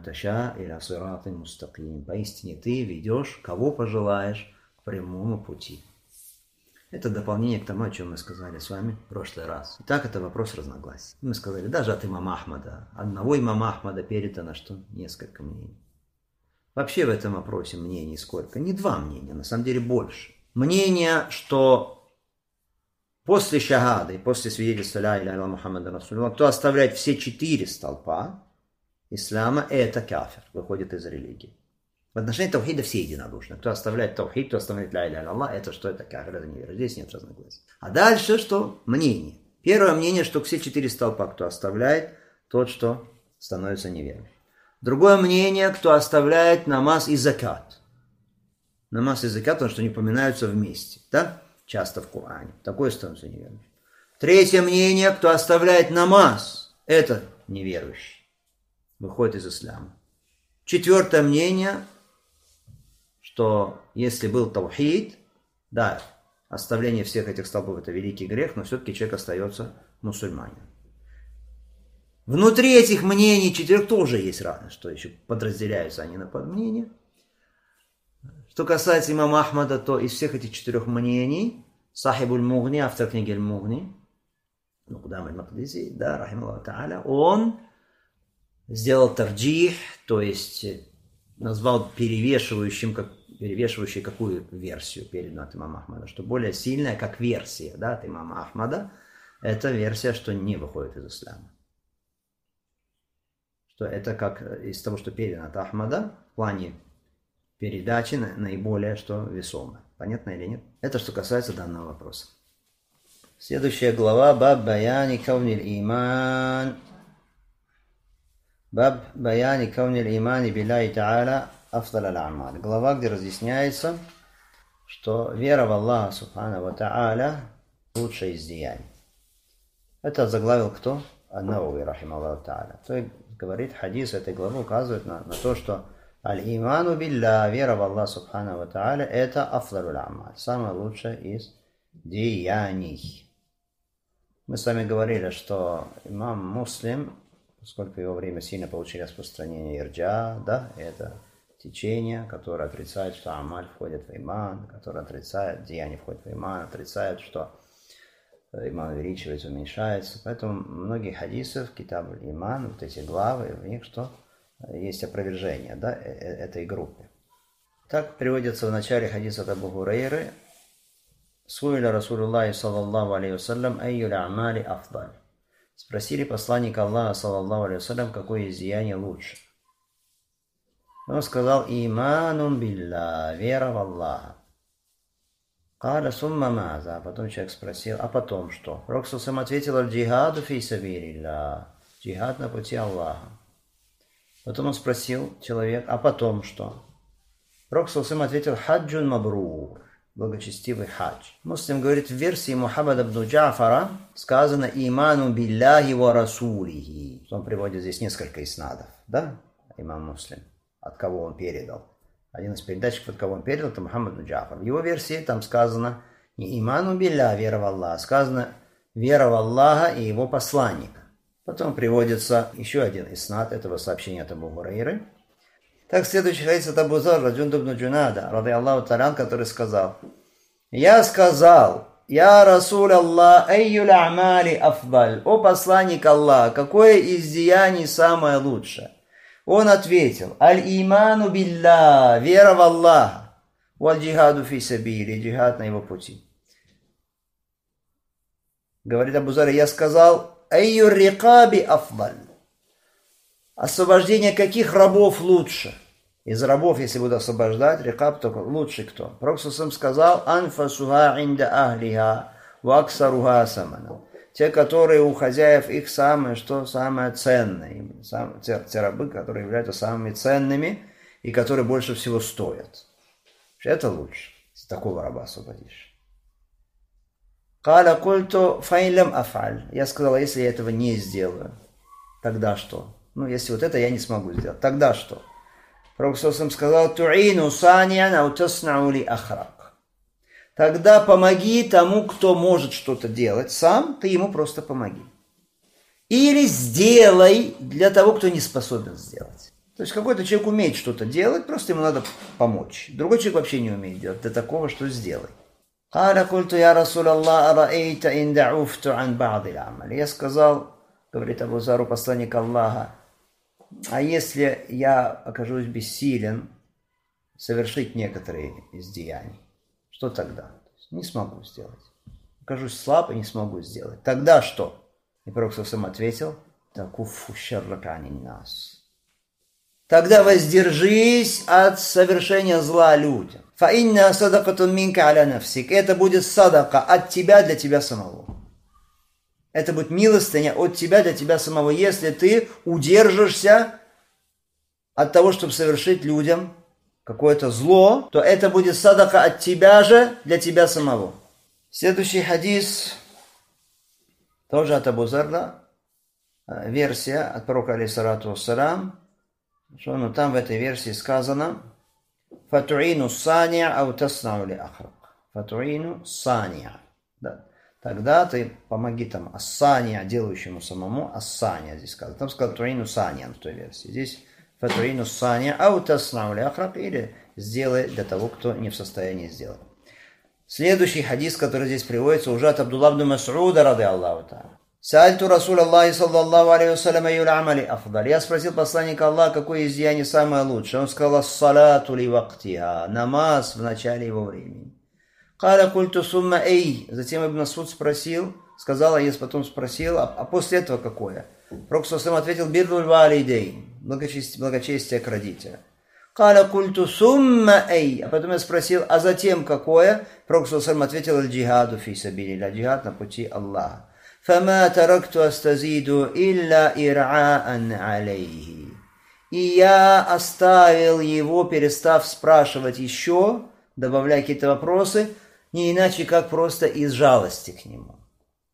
ты ведешь, кого пожелаешь, к прямому пути». Это дополнение к тому, о чем мы сказали с вами в прошлый раз. Итак, это вопрос разногласий. Мы сказали, даже от имама Ахмада, одного имама Ахмада передано, что несколько мнений. Вообще в этом вопросе мнений сколько? Не два мнения, на самом деле больше. Мнение, что после шахады, после свидетельства ля иляха илля Мухаммада Расулуллах, кто оставляет все четыре столпа ислама, это кафир, выходит из религии. В отношении таухида все единодушны. Кто оставляет таухид, кто оставляет ля иляха илля, это что? Это кафир, это неверие. Здесь нет разногласий. А дальше что? Мнение. Первое мнение, что все четыре столпа, кто оставляет, тот, что становится неверным. Другое мнение, кто оставляет намаз и закат. Намаз и закат, потому что они упоминаются вместе, да? Часто в Коране. Такое становится неверным. Третье мнение, кто оставляет намаз, это неверующий. Выходит из ислама. Четвертое мнение, что если был таухид, да, оставление всех этих столбов это великий грех, но все-таки человек остается мусульманином. Внутри этих мнений четырех тоже есть разность, что еще подразделяются они на подмнения. Что касается имама Ахмада, то из всех этих четырех мнений, Сахибуль Мугни, автор книги Аль-Мугни, Нукдам Аль-Мақдиси, да, рахималлаху та'аля, он сделал тарджих, то есть назвал перевешивающим, как, перевешивающей какую версию переданную от имама Ахмада, что более сильная, как версия, да, от имама Ахмада, это версия, что не выходит из ислама. Что это как из того, что передано от Ахмада, в плане передачи наиболее что весомо. Понятно или нет? Это что касается данного вопроса. Следующая глава. Баб баяни кавнил иман. Баб баяни кавнил имани билляхи та'аля афдал аль-амаль. Глава, где разъясняется, что вера в Аллаха субхану ва та'аля лучшая из деяний. Это заглавил кто? ан-Навави, рахималлаху та'аля. То есть, говорит, хадис этой главы указывает на, на то, что аль-иману билля, вера в Аллах субхану ва та'аля, это афдалуль амаль, самое лучшее из деяний. Мы с вами говорили, что имам Муслим, поскольку в его время сильно получили распространение ирджа, да, это течение, которое отрицает, что амаль входит в иман, которое отрицает, деяние входит в иман, отрицает, что иман увеличивается, уменьшается. Поэтому многие хадисы в Китаб аль-Иман, вот эти главы, в них что? Есть опровержение, да, этой группе. Так приводится в начале хадиса от Абу Хурайры: «Суиля Расулуллахи саллаллаху алейхи вассалям айюль амали афдаль». Спросили посланника Аллаха саллаллаху алейхи вассалям, какое из деяний лучше. Он сказал: иманун билля, вера в Аллаха. Каля сумма маза. Потом человек спросил: а потом что? Пророк сам ответил: аль-джихаду фи сабилилля, джихад на пути Аллаха. Потом он спросил человек: а потом что? Пророк сам ответил: хаджун мабрур, благочестивый хадж. Муслим говорит, в версии Мухаммада ибн Джафара сказано иману билляхи ва расулихи. Он приводит здесь несколько иснадов, да, имам Муслим, от кого он передал. Один из передатчиков, от кого он передал, это Мухаммад ибн Джафар. В его версии там сказано не иману билля, вера в Аллаха, сказано вера в Аллаха и его посланника. Потом приводится еще один иснад этого сообщения от Абу Хурайры. Так, следующий хадис от Абу Зарра Джундуб ибн Джунада, ради Аллаху та'аля, который сказал: «Я сказал, я Расуль Аллах, айюль амали афдаль, о посланник Аллаха, какое из деяний самое лучшее?» Он ответил: аль-иману билля, вера в Аллаха, валь-джихаду фи сабили, джихад на его пути. Говорит Абу Зар: я сказал, айюр рикаби афдаль, освобождение каких рабов лучше? Из рабов, если будут освобождать, рикаб, только лучше кто? Пророк сам сказал: анфасуха инда ахлиха ва аксаруха самана. Те, которые у хозяев их самое, что самое ценное. Сам, те, те рабы, которые являются самыми ценными и которые больше всего стоят. Это лучше, если такого раба освободишь. Каля культу файлям афаль. Я сказал, если я этого не сделаю, тогда что? Ну, если вот это я не смогу сделать, тогда что? Пророк сам сказал: ту'ину саниян ау таснау ли ахрак. Тогда помоги тому, кто может что-то делать сам, ты ему просто помоги. Или сделай для того, кто не способен сделать. То есть какой-то человек умеет что-то делать, просто ему надо помочь. Другой человек вообще не умеет делать, до такого, что сделай. Я сказал, говорит Абу Зару, посланник Аллаха, а если я окажусь бессилен совершить некоторые из деяний, что тогда? Не смогу сделать. Окажусь слаб и не смогу сделать. Тогда что? И Пророк сам ответил: такуффу шаррака анин нас. Тогда воздержись от совершения зла людям. Фа инна садакатун минка аля нафсик. Это будет садака от тебя для тебя самого. Это будет милостыня от тебя для тебя самого, если ты удержишься от того, чтобы совершить людям какое-то зло, то это будет садака от тебя же для тебя самого. Следующий хадис тоже от Абу Зарра, версия от пророка алейхиссалату вассалям, что ну, там в этой версии сказано: фатуину сания ау таснау ли ахрак. Фатуину сания. Да. Тогда ты помоги там ассания, делающему самому, ассания здесь сказано. Там сказано туину сания в той версии. Здесь фатуину сания ау таснау ли ахрак, или сделай для того, кто не в состоянии сделать. Следующий хадис, который здесь приводится, уже от Абдулла ибн Мас'уда, ради Аллаху та'аля. Саальту Расуль Аллахи саллаллаху алейхи вассалям айюль амали афдаль. Я спросил посланника Аллаха, какое из деяний самое лучшее. Он сказал: ас-салату ли вактиха, намаз в начале его времени. Каля культу сумма эй. Затем Ибн Мас'уд спросил, сказал, а я потом спросил, а, а после этого какое? Пророк саллаллаху алейхи ответил: бирруль валидейн, благочестие, благочестие к родителям. Каля культу сумма эй. А потом я спросил, а затем какое? Пророк саллаллаху алейхи ответил: аль-джихаду фи сабилилля, джихад на пути Аллаха. Фама таракту астазиду илля ир'аан алейхи. И я оставил его, перестав спрашивать еще, добавляя какие-то вопросы, не иначе, как просто из жалости к нему.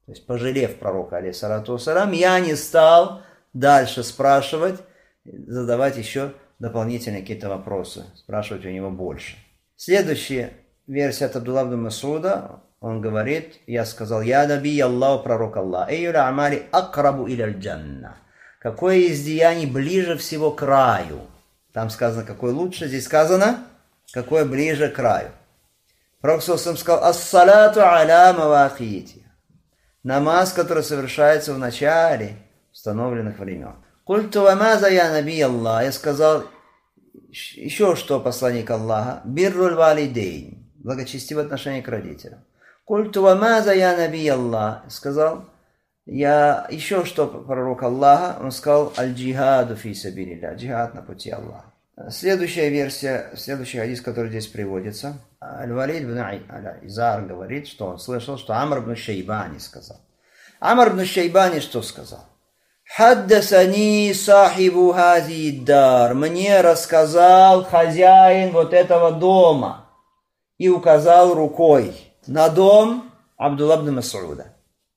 То есть, пожалев пророка, алейхиссалату вассалам, я не стал дальше спрашивать, задавать еще дополнительные какие-то вопросы, спрашивать у него больше. Следующая версия от Абдулла ибн Масуда, он говорит, я сказал, я наби Аллах, пророк Аллах, эйюля амали акрабу иля джанна. Какое из деяний ближе всего к раю? Там сказано, какое лучше, здесь сказано, какое ближе к краю. Пророк сказал, ас-салату аля мавакити. Намаз, который совершается в начале установленных времен. Культу ва маза я наби Аллах. Я сказал, еще что, посланник Аллаха, бирруль валидейн, благочестивое отношение к родителям. Культу ва маза я наби Аллах. Сказал, я еще что, пророк Аллаха, он сказал, аль-джихаду фи сабилилля, джихад на пути Аллаха. Следующая версия, следующий хадис, который здесь приводится, Аль-Валид ибн Изар говорит, что он слышал, что Амр ибн Шайбани сказал. Амр ибн Шайбани что сказал? Хаддасани сахибу хази дар. Мне рассказал хозяин вот этого дома и указал рукой на дом Абдулла ибн Мас'уда.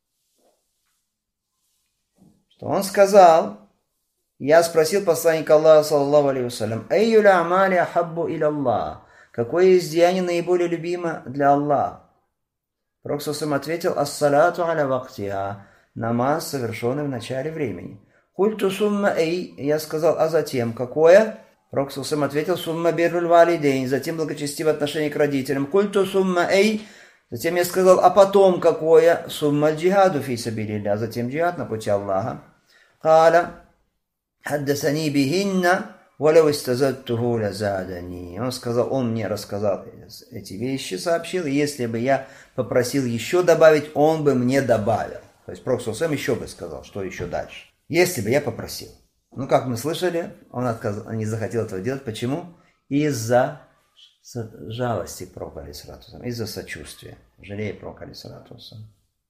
Что он сказал, я спросил посланника Аллаха, саллаллаху алейхи вассалям, «Айюля амали ахаббу иля Аллах». Какое из деяний наиболее любимо для Аллаха? Пророк саллаллаху ответил, «Ас-салату аля вактиха». Намаз, совершенный в начале времени. «Культу сумма эй». Я сказал, а затем какое? Пророк саллаллаху ответил, «Сумма бирруль валидейн». Затем благочестивое отношение к родителям. «Культу сумма эй». Затем я сказал, а потом какое? «Сумма джихаду фи сабилилля». Затем джихад на пути Аллаха. «Каля». Хаддасани бихинна, валяу истазаттуху лазадани. Он сказал, он мне рассказал эти вещи, сообщил, и если бы я попросил еще добавить, он бы мне добавил. То есть Пророк саллаллаху алейхи ва саллям еще бы сказал, что еще дальше. Если бы я попросил. Ну, как мы слышали, он отказ... не захотел этого делать. Почему? Из-за жалости к Пророку, алейхиссалату вассалам, из-за сочувствия. Жалеет Пророк, алейхиссалату вассалам.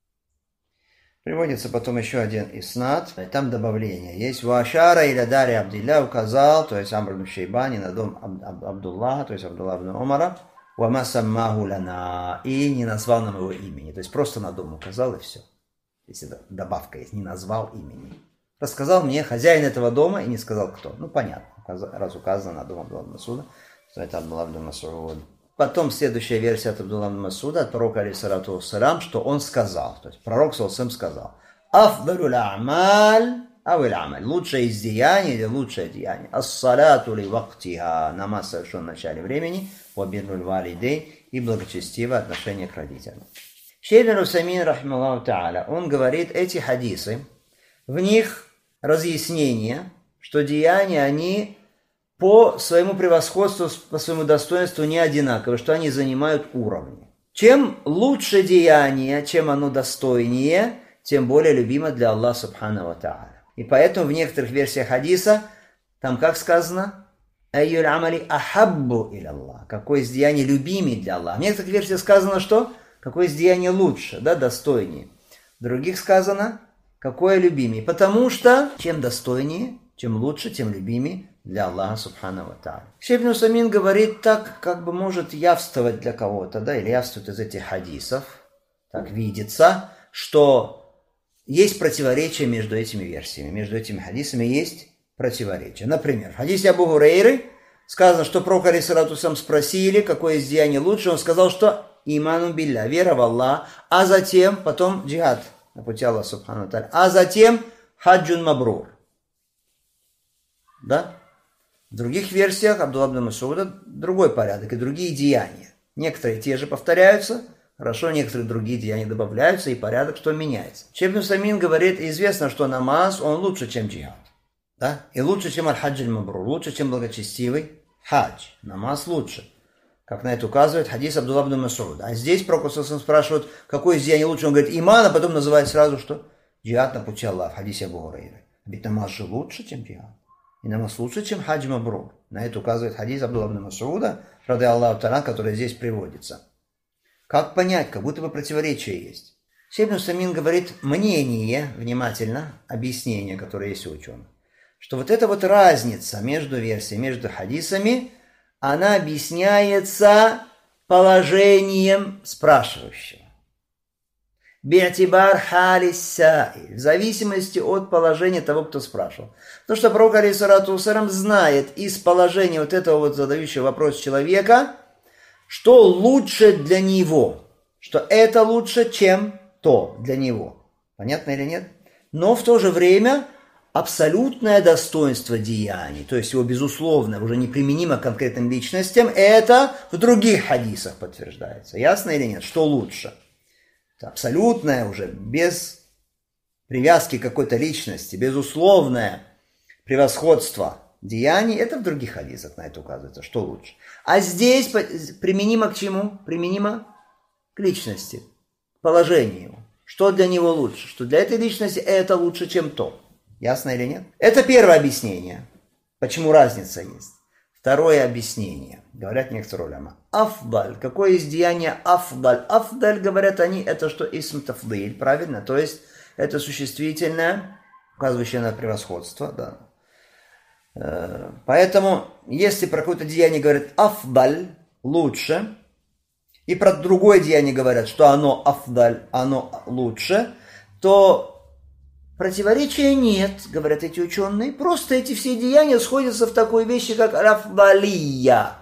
Приводится потом еще один иснад, там добавление есть. Вашара иля дари Абдилля указал, то есть Амр ибн Шайбани на дом Аб- Аб- Абдуллаха, то есть Абдулла ибн Умара, вама саммаху лана, и не назвал нам его имени. То есть просто на дом указал и все. Если добавка есть, не назвал имени. Рассказал мне хозяин этого дома и не сказал кто. Ну понятно, раз указано на дом Абдулла ибн Мас'уда, что это Абдулла ибн Мас'уд. Потом следующая версия от Абдулла ибн Мас'уда, от пророка, алейхиссалату вассалям, что он сказал. То есть пророк саллаллаху алейхи ва саллям сказал. Афдалюль а'маль, авиль амаль. Лучшее из деяний или лучшее деяние. Ас-салату ли вактиха. Намаз совершен в начале времени. Вабирнуль валидейн. И благочестивое отношение к родителям. Шейх аль-Усаймин, рахималлаху та'аля, он говорит, эти хадисы, в них разъяснение, что деяния, они по своему превосходству, по своему достоинству не одинаковы, что они занимают уровни. Чем лучше деяние, чем оно достойнее, тем более любимо для Аллаха субхану ва тааля. И поэтому в некоторых версиях хадиса, там как сказано, «Айюль амали ахаббу иля Аллах». Какое из деяний любимее для Аллаха. В некоторых версиях сказано, что какое из деяний лучше, да, достойнее. В других сказано, какое любимее. Потому что чем достойнее, чем лучше, тем любимее для Аллаха субхану ва тааля. Шейх ибн Усаймин говорит, так как бы может явствовать для кого-то, да, или явствует из этих хадисов, так видится, что есть противоречие между этими версиями, между этими хадисами есть противоречие. Например, в хадисе Абу Хурейры сказано, что пророк, алейхиссалату вассалям, спросили, какое из деяний лучше, он сказал, что иману билля, вера в Аллах, а затем, потом джихад на пути Аллаха субхану ва тааля, а затем хаджун мабрур. Да? В других версиях Абдулла ибн Мас'уда другой порядок и другие деяния. Некоторые те же повторяются, хорошо, некоторые другие деяния добавляются, и порядок что меняется. Шейх ибн Усаймин говорит, известно, что намаз, он лучше, чем джихад. Да? И лучше, чем аль-хаджь аль-мабрур, лучше, чем благочестивый хадж. Намаз лучше. Как на это указывает хадис Абдулла ибн Мас'уда. А здесь пророк спрашивает, какое из деяний лучше, он говорит, иман, а потом называет сразу, что джихад на пути Аллаха, в хадисе Абу Хурейры. Ведь намаз же лучше, чем джихад. И намаз лучше, чем хадж мабрур. На это указывает хадис Абдулла ибн Мас'уда, ради Аллаху та'аля, который здесь приводится. Как понять, как будто бы противоречие есть. Шейх ибн Усаймин говорит мнение, внимательно, объяснение, которое есть у ученых, что вот эта вот разница между версиями, между хадисами, она объясняется положением спрашивающего. би'тибар хали саиль, в зависимости от положения того, кто спрашивал. Потому что пророк, алейхиссалату вассалям, знает из положения вот этого вот задающего вопрос человека, что лучше для него, что это лучше, чем то для него. Понятно или нет? Но в то же время абсолютное достоинство деяний, то есть его безусловное, уже неприменимо к конкретным личностям, это в других хадисах подтверждается. Ясно или нет? Что лучше? Это абсолютное уже, без привязки к какой-то личности, безусловное превосходство деяний, это в других хадисах на это указывается, что лучше. А здесь применимо к чему? Применимо к личности, к положению. Что для него лучше? Что для этой личности это лучше, чем то. Ясно или нет? Это первое объяснение. Почему разница есть? Второе объяснение. Говорят некоторые уляма. Афдаль. Какое есть деяние афдаль? Афдаль, говорят они, это что? Исм тафдиль. Правильно? То есть это существительное, указывающее на превосходство. Да. Поэтому, если про какое-то деяние говорят афдаль, лучше, и про другое деяние говорят, что оно афдаль, оно лучше, то противоречия нет, говорят эти ученые. Просто эти все деяния сходятся в такой вещи, как афдалия.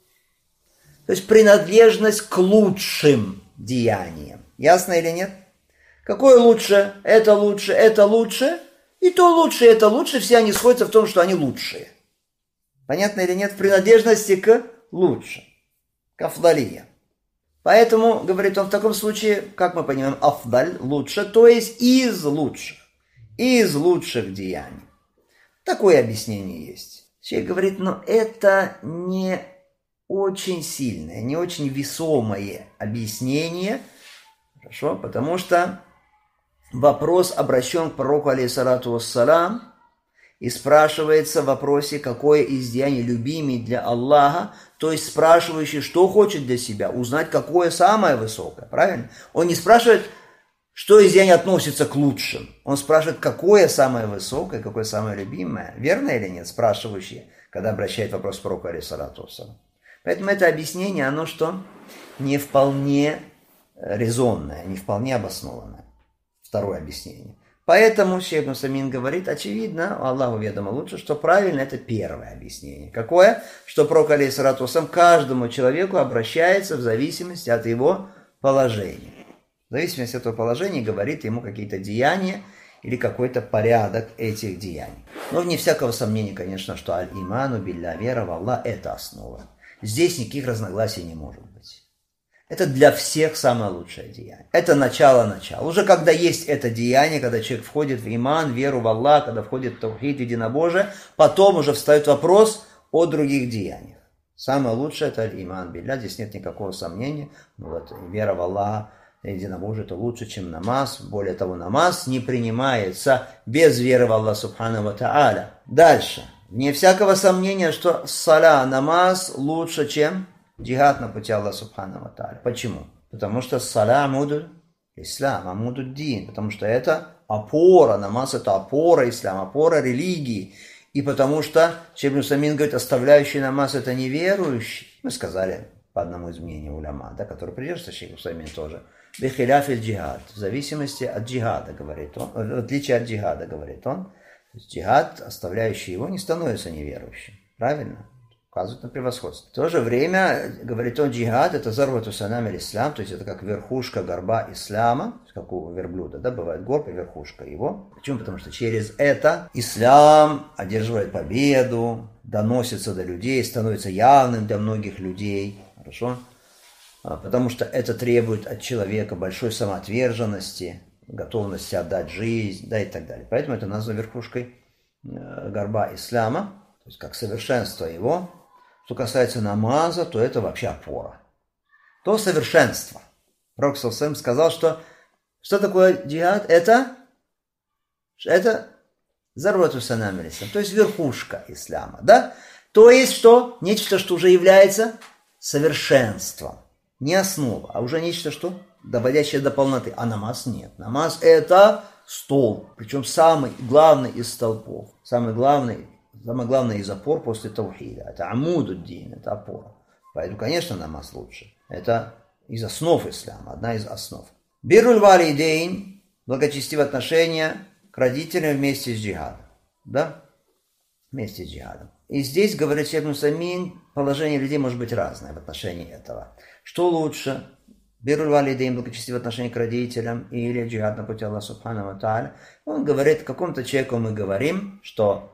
То есть принадлежность к лучшим деяниям. Ясно или нет? Какое лучше? Это лучше, это лучше. И то лучше, это лучше. Все они сходятся в том, что они лучшие. Понятно или нет? В принадлежности к лучшим. К афдалия. Поэтому, говорит он, в таком случае, как мы понимаем, афдаль лучше, то есть из лучших. Из лучших деяний. Такое объяснение есть. Человек говорит, но это не очень сильное, не очень весомое объяснение. Хорошо, потому что вопрос обращен к пророку, алейхиссалату вассалам, и спрашивается в вопросе, какое из деяний любимее для Аллаха, то есть спрашивающий, что хочет для себя, узнать, какое самое высокое, правильно? Он не спрашивает, что из деяний относится к лучшим. Он спрашивает, какое самое высокое, какое самое любимое. Верно или нет? Спрашивающий, когда обращает вопрос к пророку, алейхиссалату вассалам. Поэтому это объяснение, оно что? Не вполне резонное, не вполне обоснованное. Второе объяснение. Поэтому Шейх Нусаймин говорит, очевидно, Аллаху ведомо лучше, что правильно это первое объяснение. Какое? Что пророк, алейхиссалату вассалам, каждому человеку обращается в зависимости от его положения. В зависимости от этого положения говорит ему какие-то деяния или какой-то порядок этих деяний. Но вне всякого сомнения, конечно, что аль-иману билля, вера в Аллах, это основа. Здесь никаких разногласий не может быть. Это для всех самое лучшее деяние. Это начало-начало. Уже когда есть это деяние, когда человек входит в иман, веру в Аллах, когда входит в таухид, единобожие, потом уже встает вопрос о других деяниях. Самое лучшее это аль-иман билля, здесь нет никакого сомнения. Ну, вот, вера в Аллах, единобожие это лучше, чем намаз. Более того, намаз не принимается без веры в Аллах субхану ва тааля. Дальше. Вне всякого сомнения, что саля, намаз лучше, чем джихад на пути Аллаха субхану ва тааля. Почему? Потому что саля амуду ислам, амуду дин. Потому что это опора, намаз это опора ислама, опора религии. И потому что Шейх Нусаймин говорит, оставляющий намаз это неверующий. Мы сказали по одному из мнений уляма, да, который придерживается Шейх Нусаймин тоже. Бихиляф иль джихад. В зависимости от джихада, говорит он. В отличие от джихада, говорит он. То есть джихад, оставляющий его, не становится неверующим. Правильно? Указывает на превосходство. В то же время, говорит он, джихад это зарвату санам иль ислам, то есть это как верхушка горба ислама, как у верблюда, да, бывает горб и верхушка его. Почему? Потому что через это ислам одерживает победу, доносится до людей, становится явным для многих людей. Хорошо? Потому что это требует от человека большой самоотверженности, готовности отдать жизнь, да, и так далее. Поэтому это названо верхушкой горба ислама, то есть как совершенство его. Что касается намаза, то это вообще опора. То совершенство. Пророк саллаллаху алейхи ва саллям сказал, что что такое джихад? Это, это зарвату санам иль ислам, то есть верхушка ислама, да? То есть что? Нечто, что уже является совершенством. Не основа, а уже нечто, что доводящее до полноты. А намаз нет. Намаз это столб, причем самый главный из столпов. Самый главный, самый главный из опор после таухида. Это амудуддин, это опора. Поэтому, конечно, намаз лучше. Это из основ ислама, одна из основ. Бирруль валидейн, благочестивые отношения к родителям вместе с джихадом. Да? Вместе с джихадом. И здесь, говорит шейх Ибн Усаймин, положение людей может быть разное в отношении этого. Что лучше? Бирруль валидейн, благочестивые отношения к родителям или джихад на пути Аллаха Субхану ва Тааля. Он говорит, какому-то человеку мы говорим, что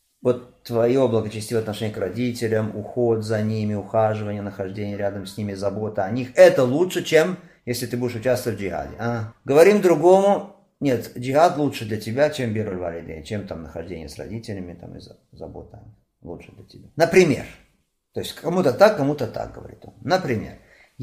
вот твое благочестивое отношение к родителям, уход за ними, ухаживание, нахождение рядом с ними, забота о них, это лучше, чем если ты будешь участвовать в джихаде. А? Говорим другому, нет, джихад лучше для тебя, чем бирруль валидейн, чем там нахождение с родителями там, и забота о них. Лучше для тебя. Например, то есть кому-то так, кому-то так, говорит он. Например,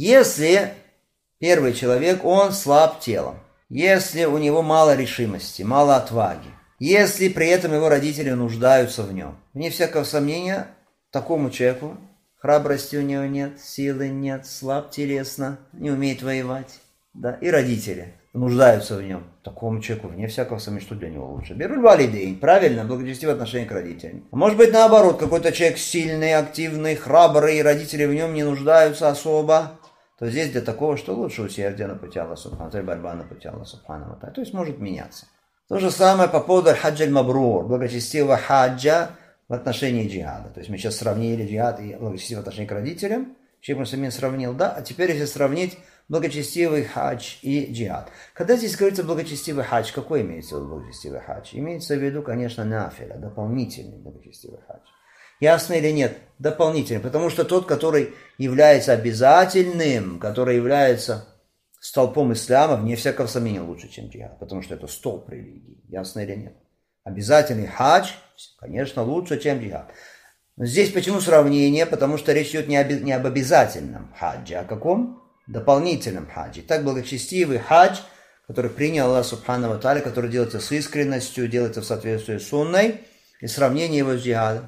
если первый человек, он слаб телом, если у него мало решимости, мало отваги, если при этом его родители нуждаются в нем, вне всякого сомнения, такому человеку храбрости у него нет, силы нет, слаб телесно, не умеет воевать, да, и родители нуждаются в нем. Такому человеку, вне всякого сомнения, что для него лучше. Бирруль валидейн, правильно, благочестивое отношение к родителям. А может быть наоборот, какой-то человек сильный, активный, храбрый, и родители в нем не нуждаются особо, то здесь для такого, что лучше усердие на пути Аллаха Субхану ва Тааля, борьба на пути Аллаха Субхану ва Тааля. То есть может меняться. То же самое по поводу хаджа аль-мабрур, благочестивого хаджа в отношении джихада. То есть мы сейчас сравнили джихад и благочестивое отношение к родителям. Шейх Ибн Усаймин сравнил, да, а теперь если сравнить благочестивый хадж и джихад. Когда здесь говорится благочестивый хадж, какой имеется в виду благочестивый хадж? Имеется в виду, конечно, нафиля, дополнительный благочестивый хадж. Ясно или нет? Дополнительный, потому что тот, который является обязательным, который является столпом ислама, вне всякого сомнения лучше, чем джихад, потому что это столб религии. Ясно или нет? Обязательный хадж, конечно, лучше, чем джихад. Но здесь почему сравнение? Потому что речь идет не об, не об обязательном хадже, а о каком? Дополнительном хаджи. Так благочестивый хадж, который принял Аллах Субхану ва Тааля, который делается с искренностью, делается в соответствии с сунной, и сравнение его с джихадом.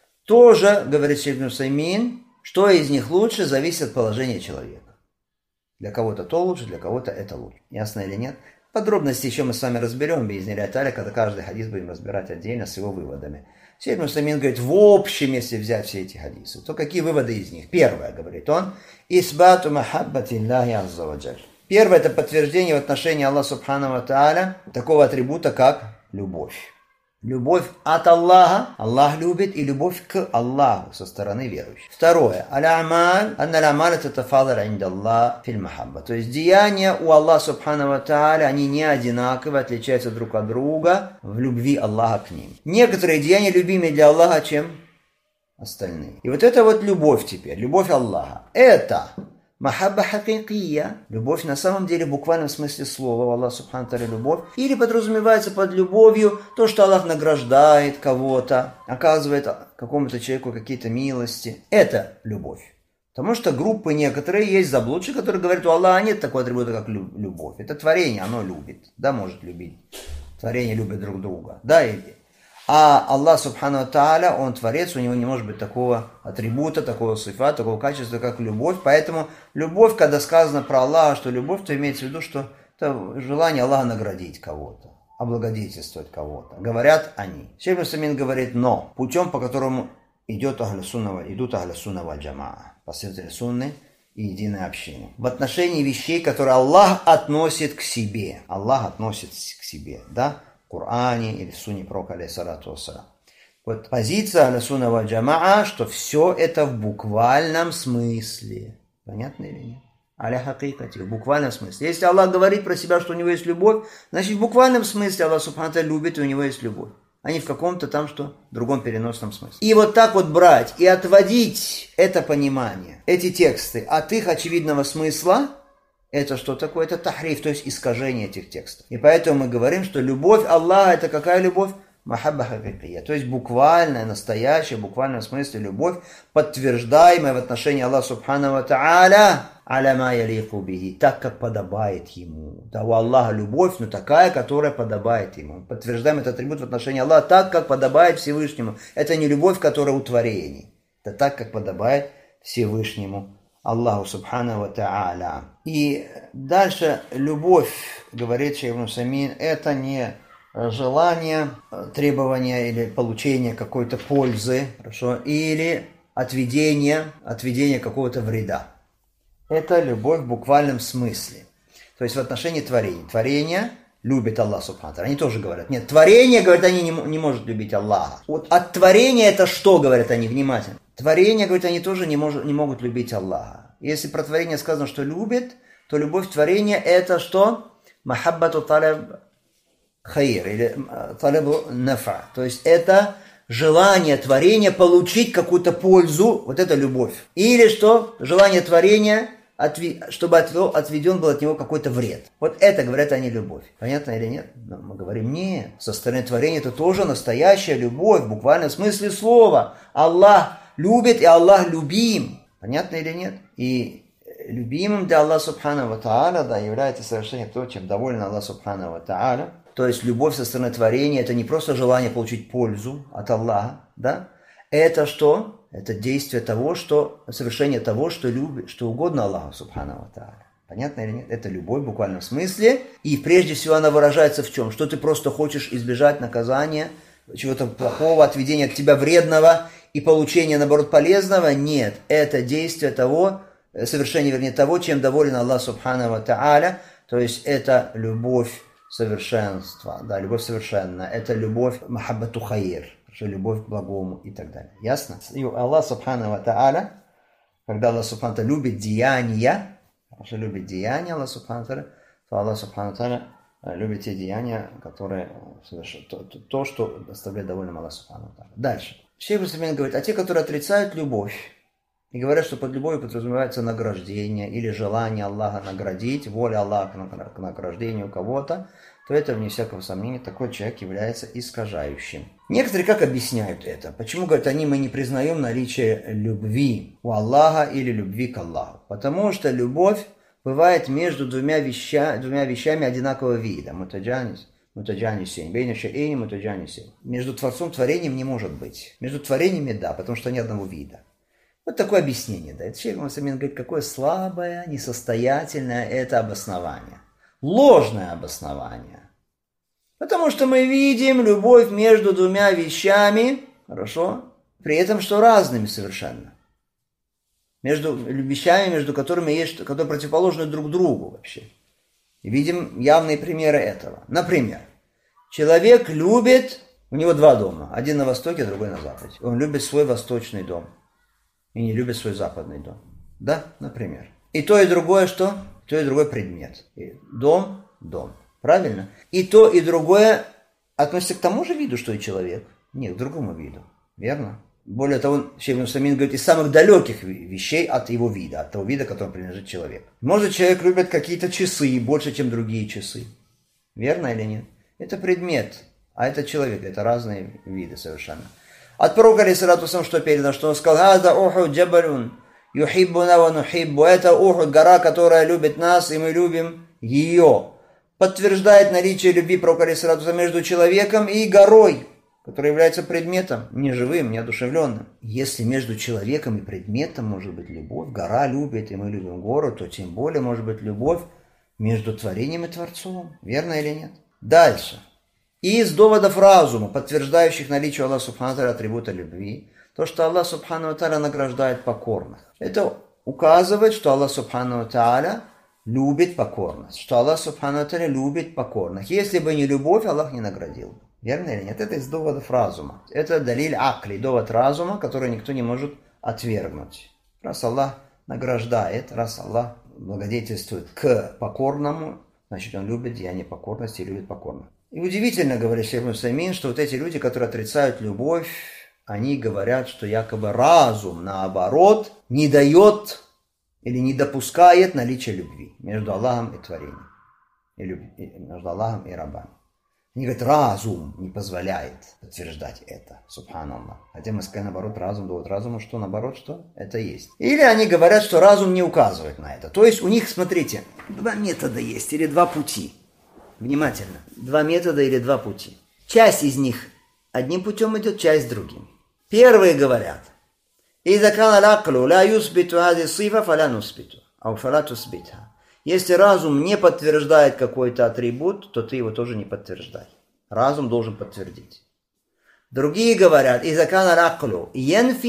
Тоже, говорит шейх Ибн Усаймин, что из них лучше, зависит от положения человека. Для кого-то то лучше, для кого-то это лучше. Ясно или нет? Подробности еще мы с вами разберем, би'изнилляхи тааля, когда каждый хадис будем разбирать отдельно с его выводами. Шейх Ибн Усаймин говорит, в общем, если взять все эти хадисы, то какие выводы из них? Первое, говорит он, исбату махаббати Аллахи азза ва джаль. Первое, это подтверждение в отношении Аллаха Субхану ва Тааля такого атрибута, как любовь. Любовь от Аллаха, Аллах любит, и любовь к Аллаху со стороны верующих. Второе, аль-амаль, анна аль-амаль татафадаль инда Аллах филь махабба. То есть деяния у Аллаха Субхану ва Тааля, они не одинаковы, отличаются друг от друга в любви Аллаха к ним. Некоторые деяния любимее для Аллаха, чем остальные. И вот это вот любовь теперь, любовь Аллаха. Это махабба хакикия, любовь на самом деле в буквальном смысле слова, Аллах Субхану Тааля любовь, или подразумевается под любовью то, что Аллах награждает кого-то, оказывает какому-то человеку какие-то милости. Это любовь. Потому что группы некоторые есть заблудшие, которые говорят, у Аллаха нет такого атрибута, как любовь. Это творение, оно любит, да, может любить. Творение любит друг друга, да, или... А Аллах Субхану ва Тааля, Он творец, у Него не может быть такого атрибута, такого сифата, такого качества, как любовь. Поэтому любовь, когда сказано про Аллаха, что любовь, то имеется в виду, что это желание Аллаха наградить кого-то, облагодетельствовать кого-то. Говорят они. Шейх Ибн Усаймин говорит, но путем, по которому идет ахлю-сунна, идут ахлю-сунна валь джамаа, последователи сунны и единой общины. В отношении вещей, которые Аллах относит к себе. Аллах относит к себе, да? В Коране или в сунне пророка алейхиссалату вассалям. Вот позиция ахлю-сунна валь джамаа, что все это в буквальном смысле. Понятно или нет? Аля хакикати, в буквальном смысле. Если Аллах говорит про себя, что у него есть любовь, значит в буквальном смысле Аллах Субхану Тааля любит, и у него есть любовь. А не в каком-то там, что, другом переносном смысле. И вот так вот брать и отводить это понимание, эти тексты от их очевидного смысла, это что такое? Это тахриф, то есть искажение этих текстов. И поэтому мы говорим, что любовь Аллаха, это какая любовь? Махабба хакикия. То есть буквальная, настоящая, в буквальном смысле любовь, подтверждаемая в отношении Аллаха Субхану ва Тааля, аля ма ялику бихи, так как подобает Ему. Да, у Аллаха любовь, но такая, которая подобает Ему. Подтверждаем этот атрибут в отношении Аллаха так, как подобает Всевышнему. Это не любовь, которая у творений. Это так, как подобает Всевышнему Аллаху Субхану ва Тааля. И дальше любовь, говорит шейх Ибн Усаймин, это не желание, требование или получение какой-то пользы, хорошо, или отведение, отведение какого-то вреда. Это любовь в буквальном смысле. То есть в отношении творения. Творение любит Аллах Субхану. Они тоже говорят. Нет, творение, говорят, они не, не может любить Аллаха. Вот от творения это что, говорят они, внимательно. Творение, говорят, они тоже не, может, не могут любить Аллаха. Если про творение сказано, что любит, то любовь творения это что? Махаббату талаб хайр или талабу нафа. То есть это желание творения получить какую-то пользу. Вот это любовь. Или что? Желание творения, чтобы отведен был от него какой-то вред. Вот это, говорят они, любовь. Понятно или нет? Но мы говорим, нет. Со стороны творения это тоже настоящая любовь, в буквальном смысле слова. Аллах любит, и Аллах любим. Понятно или нет? И любимым для Аллаха Субхану ва Тааля, да, является совершенно то, чем доволен Аллах Субхану ва Тааля. То есть любовь со стороны творения, это не просто желание получить пользу от Аллаха, да? Это что? Это действие того, что, совершение того, что любит, что угодно Аллаху Субхану ва Тааля. Понятно или нет? Это любовь в буквальном смысле. И прежде всего она выражается в чем? Что ты просто хочешь избежать наказания, чего-то плохого, отведения от тебя вредного и получения, наоборот, полезного? Нет. Это действие того, совершение, вернее, того, чем доволен Аллах Субхану ва Тааля. То есть это любовь совершенства. Да, любовь совершенная. Это любовь махаббату хайр. Любовь к благому и так далее. Ясно? И Аллах Субхану ва Тааля, когда Аллах Субхану ва Тааля любит деяния, что любит деяния Аллах Субхану ва Тааля, то Аллах Субхану ва Тааля любит те деяния, которые совершают то, то, то, что доставляет довольным Аллах Субхану ва Тааля. Дальше. Шейх Усаймин говорит, а те, которые отрицают любовь и говорят, что под любовью подразумевается награждение или желание Аллаха наградить, воля Аллаха к награждению кого-то, то это, вне всякого сомнения, такой человек является искажающим. Некоторые как объясняют это? Почему, говорят они, мы не признаем наличие любви у Аллаха или любви к Аллаху? Потому что любовь бывает между двумя, веща, двумя вещами одинакового вида. Мутаджанис, мутаджанисейн, бейна шаэйни мутаджанисейн. Между Творцом и творением не может быть. Между творениями, да, потому что они одного вида. Вот такое объяснение дает. Шейх Усаймин говорит, какое слабое, несостоятельное это обоснование. Ложное обоснование. Потому что мы видим любовь между двумя вещами, хорошо, при этом что разными совершенно. Между вещами, между которыми есть, которые противоположны друг другу вообще. И видим явные примеры этого. Например, человек любит, у него два дома, один на востоке, другой на западе. Он любит свой восточный дом и не любит свой западный дом. Да, например. И то, и другое что? То и другой предмет. И дом, дом. Правильно? И то, и другое относится к тому же виду, что и человек. Нет, к другому виду. Верно? Более того, Шейх Усаймин говорит, из самых далеких вещей от его вида, от того вида, которому принадлежит человек. Может, человек любит какие-то часы больше, чем другие часы. Верно или нет? Это предмет, а это человек. Это разные виды совершенно. От пророка, алейхиссалату вассалям, что передано, что он сказал, «Хаза ухуд джабалюн». Юхиббуна ва нухиббу. Это Ухуд, гора, которая любит нас, и мы любим ее. Подтверждает наличие любви пророка алейхиссалату между человеком и горой, которая является предметом, не живым, не одушевленным. Если между человеком и предметом может быть любовь, гора любит, и мы любим гору, то тем более может быть любовь между творением и Творцом. Верно или нет? Дальше. Из доводов разума, подтверждающих наличие Аллаха Субхану ва Тааля атрибута любви, то, что Аллах Субхану ва Тааля награждает покорных. Это указывает, что Аллах Субхану ва Тааля любит покорность. Что Аллах Субхану ва Тааля любит покорных. Если бы не любовь, Аллах не наградил. Верно или нет? Это из доводов разума. Это далиль акли, довод разума, который никто не может отвергнуть. Раз Аллах награждает, раз Аллах благодетельствует к покорному, значит он любит деяние покорности и любит покорных. И удивительно, говорит Шейх Усаймин, что вот эти люди, которые отрицают любовь, они говорят, что якобы разум, наоборот, не дает или не допускает наличие любви между Аллахом и творением. И люб... Между Аллахом и рабами. Они говорят, разум не позволяет подтверждать это. Субханаллах. Хотя мы сказали, наоборот, разум довод разуму, что наоборот, что это есть. Или они говорят, что разум не указывает на это. То есть у них, смотрите, два метода есть или два пути. Внимательно. Два метода или два пути. Часть из них одним путем идет, часть другим. Первые говорят, если разум не подтверждает какой-то атрибут, то ты его тоже не подтверждай. Разум должен подтвердить. Другие говорят,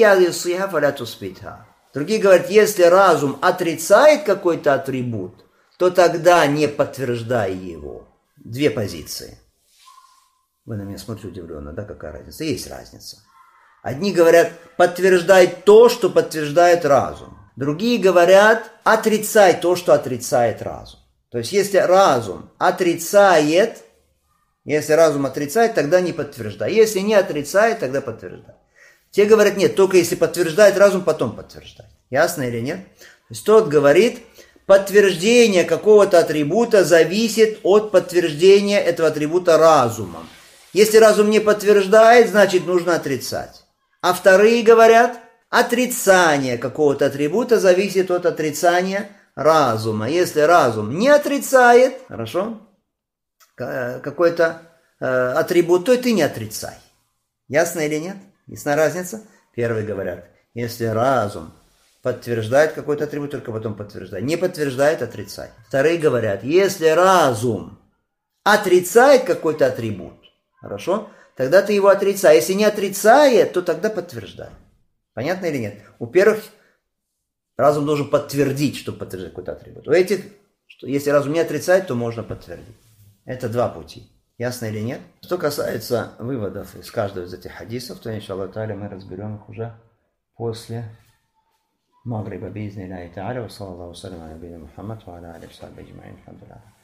другие говорят, если разум отрицает какой-то атрибут, то тогда не подтверждай его. Две позиции. Вы на меня смотрите удивленно, да, какая разница? Есть разница. Одни говорят, подтверждай то, что подтверждает разум. Другие говорят, отрицай то, что отрицает разум. То есть, если разум отрицает, если разум отрицает, тогда не подтверждай. Если не отрицает, тогда подтверждай. Те говорят, нет, только если подтверждает разум, потом подтверждай. Ясно или нет? То есть, тот говорит, подтверждение какого-то атрибута зависит от подтверждения этого атрибута разумом. Если разум не подтверждает, значит, нужно отрицать. А вторые говорят, отрицание какого-то атрибута зависит от отрицания разума. Если разум не отрицает, хорошо, какой-то э, атрибут, то и ты не отрицай. Ясно или нет? Ясна разница? Первые говорят, если разум подтверждает какой-то атрибут, только потом подтверждай. Не подтверждает, отрицай. Вторые говорят, если разум отрицает какой-то атрибут, хорошо, тогда ты его отрицай. Если не отрицает, то тогда подтверждай. Понятно или нет? У первых разум должен подтвердить, что подтверждает какой-то атрибут. У этих, что если разум не отрицает, то можно подтвердить. Это два пути. Ясно или нет? Что касается выводов из каждого из этих хадисов, то, иншаллах та'аля, мы разберем их уже после магриба. Би'изни Аллахи та'аля. Ва саллаллаху салям аля набийина Мухаммад ва аля алихи ва сахбихи аджма'ин.